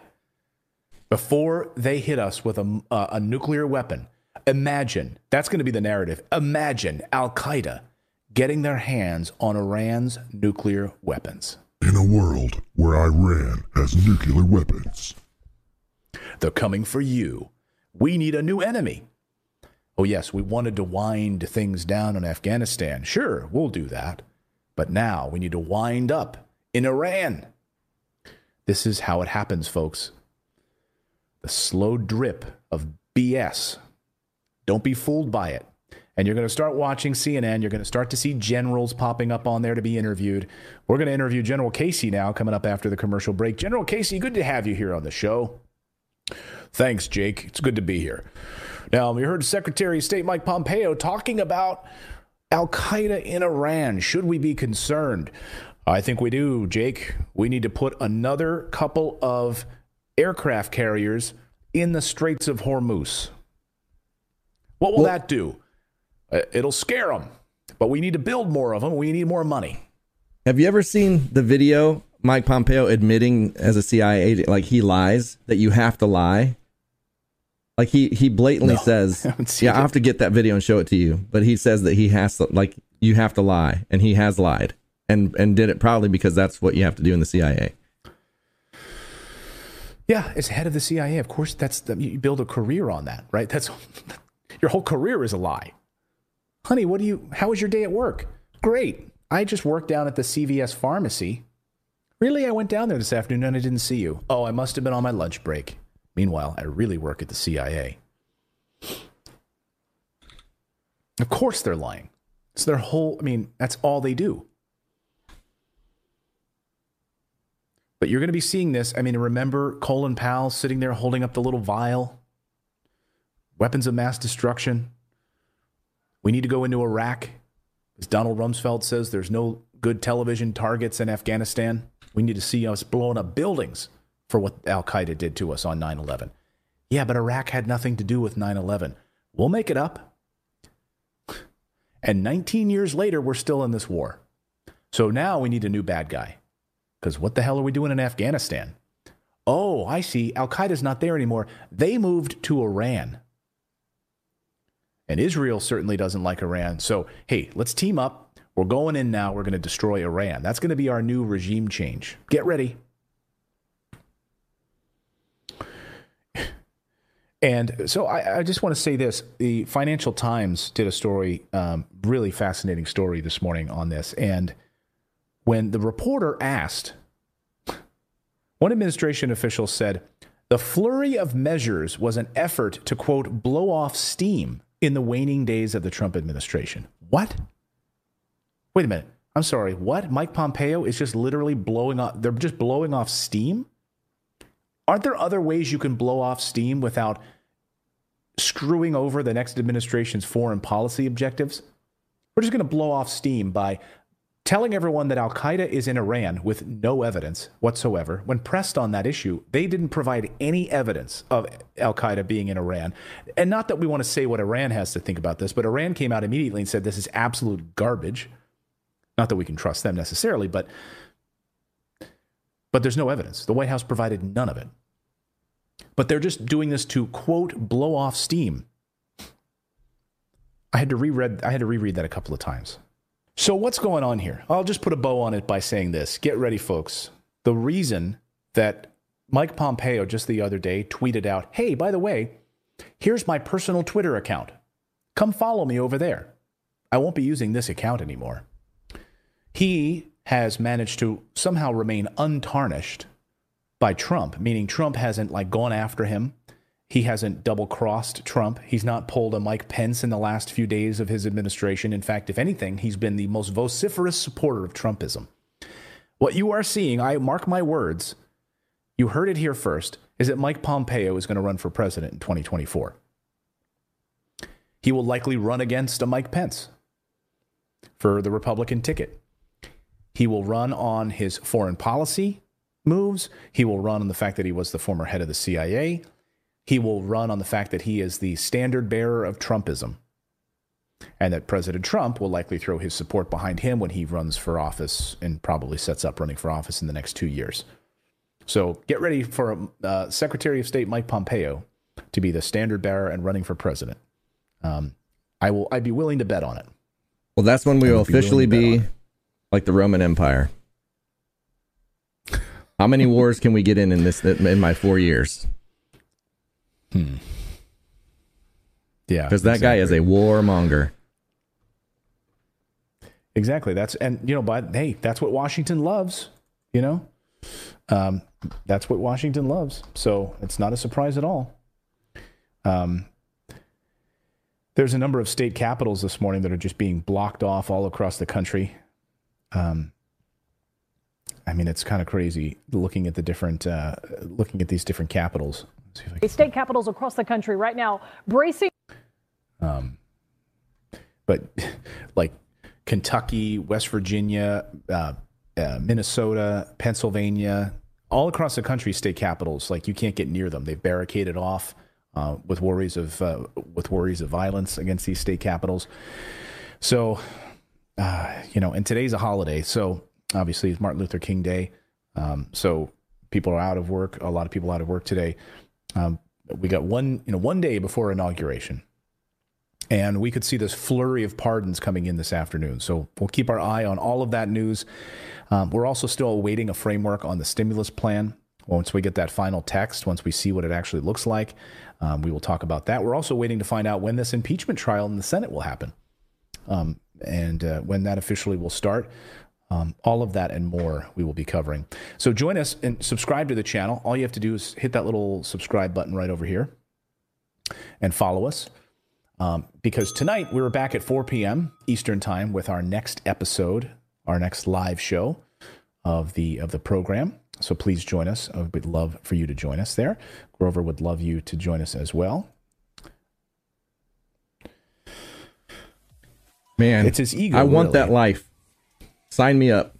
Before they hit us with a, uh, a nuclear weapon, imagine, that's going to be the narrative. Imagine Al-Qaeda getting their hands on Iran's nuclear weapons. In a world where Iran has nuclear weapons. They're coming for you. We need a new enemy. Oh, yes, we wanted to wind things down in Afghanistan. Sure, we'll do that. But now we need to wind up in Iran. This is how it happens, folks. The slow drip of B S. Don't be fooled by it. And you're going to start watching C N N. You're going to start to see generals popping up on there to be interviewed. We're going to interview General Casey now, coming up after the commercial break. General Casey, good to have you here on the show. Thanks, Jake. It's good to be here. Now, we heard Secretary of State Mike Pompeo talking about Al-Qaeda in Iran. Should we be concerned? I think we do, Jake. We need to put another couple of aircraft carriers in the Straits of Hormuz. What will well, that do? It'll scare them, but we need to build more of them. We need more money. Have you ever seen the video, Mike Pompeo admitting as a C I A agent, like he lies, that you have to lie? Like he, he blatantly no, says, I yeah, I have to get that video and show it to you. But he says that he has to, like, you have to lie. And he has lied and, and did it probably because that's what you have to do in the C I A. Yeah, as head of the C I A, of course, that's the, you build a career on that, right? That's your whole career is a lie. Honey, what do you, how was your day at work? Great. I just worked down at the C V S pharmacy. Really? I went down there this afternoon and I didn't see you. Oh, I must have been on my lunch break. Meanwhile, I really work at the C I A. Of course they're lying. It's their whole, I mean, that's all they do. But you're going to be seeing this. I mean, remember Colin Powell sitting there holding up the little vial? Weapons of mass destruction. We need to go into Iraq. As Donald Rumsfeld says, there's no good television targets in Afghanistan. We need to see us blowing up buildings for what Al-Qaeda did to us on nine eleven. Yeah, but Iraq had nothing to do with nine eleven. We'll make it up. And nineteen years later, we're still in this war. So now we need a new bad guy. Because what the hell are we doing in Afghanistan? Oh, I see. Al-Qaeda's not there anymore. They moved to Iran. And Israel certainly doesn't like Iran. So, hey, let's team up. We're going in now. We're going to destroy Iran. That's going to be our new regime change. Get ready. And so I, I just want to say this. The Financial Times did a story, um, really fascinating story this morning on this. And when the reporter asked, one administration official said, the flurry of measures was an effort to, quote, blow off steam in the waning days of the Trump administration. What? Wait a minute. I'm sorry. What? Mike Pompeo is just literally blowing off. They're just blowing off steam? Aren't there other ways you can blow off steam without screwing over the next administration's foreign policy objectives? We're just going to blow off steam by telling everyone that Al-Qaeda is in Iran with no evidence whatsoever. When pressed on that issue, they didn't provide any evidence of Al-Qaeda being in Iran. And not that we want to say what Iran has to think about this, but Iran came out immediately and said this is absolute garbage. Not that we can trust them necessarily, but but there's no evidence. The White House provided none of it. But they're just doing this to, quote, blow off steam. I had to reread I had to reread that a couple of times. So what's going on here? I'll just put a bow on it by saying this. Get ready, folks. The reason that Mike Pompeo just the other day tweeted out, hey, by the way, here's my personal Twitter account. Come follow me over there. I won't be using this account anymore. He has managed to somehow remain untarnished by Trump, meaning Trump hasn't like gone after him. He hasn't double-crossed Trump. He's not pulled a Mike Pence in the last few days of his administration. In fact, if anything, he's been the most vociferous supporter of Trumpism. What you are seeing, I mark my words, you heard it here first, is that Mike Pompeo is going to run for president in twenty twenty-four. He will likely run against a Mike Pence for the Republican ticket. He will run on his foreign policy moves. He will run on the fact that he was the former head of the C I A. He will run on the fact that he is the standard bearer of Trumpism, and that President Trump will likely throw his support behind him when he runs for office and probably sets up running for office in the next two years. So get ready for uh, Secretary of State Mike Pompeo to be the standard bearer and running for president. Um, I will. I'd be willing to bet on it. Well, that's when we will officially be, be like the Roman Empire. How many wars can we get in in this in my four years? Hmm. Yeah, because that exactly. guy is a warmonger. Exactly. That's and you know, but hey, that's what Washington loves. You know, um, that's what Washington loves. So it's not a surprise at all. Um, there's a number of state capitals this morning that are just being blocked off all across the country. Um, I mean, it's kind of crazy looking at the different, uh, looking at these different capitals. State capitals across the country right now bracing. Um, but like Kentucky, West Virginia, uh, uh, Minnesota, Pennsylvania, all across the country, state capitals, like you can't get near them. They've barricaded off uh, with worries of uh, with worries of violence against these state capitals. So, uh, you know, and today's a holiday, so obviously it's Martin Luther King Day. Um, so people are out of work. A lot of people out of work today. Um, we got one, you know, one day before inauguration, and we could see this flurry of pardons coming in this afternoon. So we'll keep our eye on all of that news. Um, we're also still awaiting a framework on the stimulus plan. Once we get that final text, once we see what it actually looks like, um, we will talk about that. We're also waiting to find out when this impeachment trial in the Senate will happen, um, and uh, when that officially will start. Um, all of that and more we will be covering. So join us and subscribe to the channel. All you have to do is hit that little subscribe button right over here and follow us. Um, because tonight we were back at four p.m. Eastern time with our next episode, our next live show of the of the program. So please join us. I would love for you to join us there. Grover would love you to join us as well. Man, it's his ego. I want really. that life. Sign me up.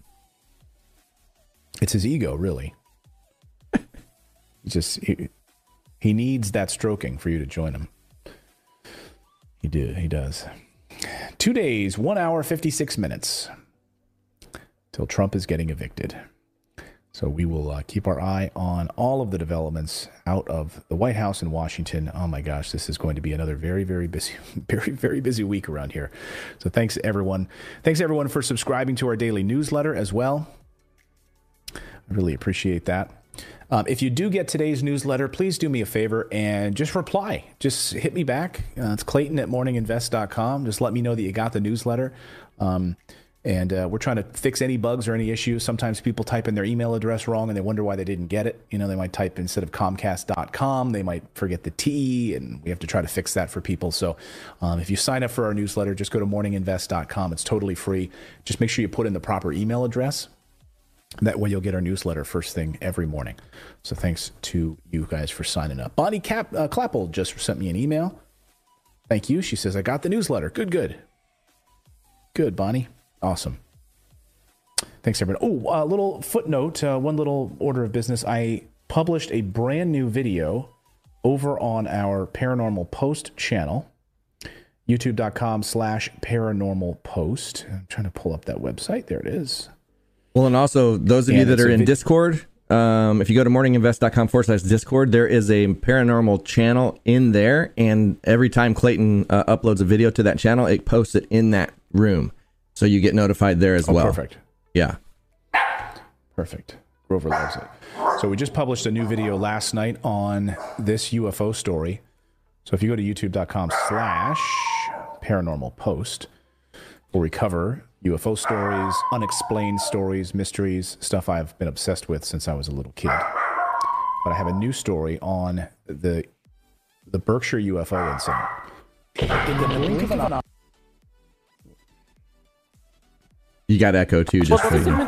It's his ego, really. He just he, he needs that stroking for you to join him. He do. He does. Two days, one hour, fifty-six minutes till Trump is getting evicted. So we will uh, keep our eye on all of the developments out of the White House in Washington. Oh my gosh, this is going to be another very, very busy, very, very busy week around here. So thanks everyone. Thanks everyone for subscribing to our daily newsletter as well. I really appreciate that. Um, if you do get today's newsletter, please do me a favor and just reply. Just hit me back. Uh, it's Clayton at morning invest dot com. Just let me know that you got the newsletter. Um, And uh, we're trying to fix any bugs or any issues. Sometimes people type in their email address wrong and they wonder why they didn't get it. You know, they might type instead of comcast dot com, they might forget the T, and we have to try to fix that for people. So um, if you sign up for our newsletter, just go to morning invest dot com. It's totally free. Just make sure you put in the proper email address. That way you'll get our newsletter first thing every morning. So thanks to you guys for signing up. Bonnie Cap, uh, Clapple just sent me an email. Thank you. She says, I got the newsletter. Good, good. Good, Bonnie. Awesome. Thanks, everyone. Oh, a little footnote, uh, one little order of business. I published a brand new video over on our Paranormal Post channel, youtube.com slash paranormal post. I'm trying to pull up that website. There it is. Well, and also those of and you that are in vid- Discord, um, if you go to morninginvest.com forward slash Discord, there is a paranormal channel in there. And every time Clayton uh, uploads a video to that channel, it posts it in that room. So you get notified there as oh, well. Perfect. Yeah. Perfect. Grover loves it. So we just published a new video last night on this U F O story. So if you go to youtube.com slash paranormal post, where we cover U F O stories, unexplained stories, mysteries, stuff I've been obsessed with since I was a little kid. But I have a new story on the the Berkshire U F O incident. In the blink of an eye. You got echo too, just for you.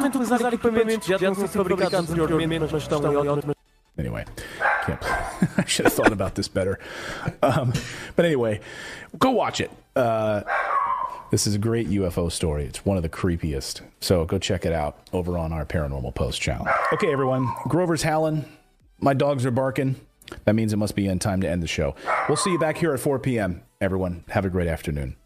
Anyway, can't I should have thought about this better. Um, but anyway, go watch it. Uh, this is a great U F O story. It's one of the creepiest. So go check it out over on our Paranormal Post channel. Okay, everyone. Grover's howling. My dogs are barking. That means it must be in time to end the show. We'll see you back here at four p.m. Everyone, have a great afternoon.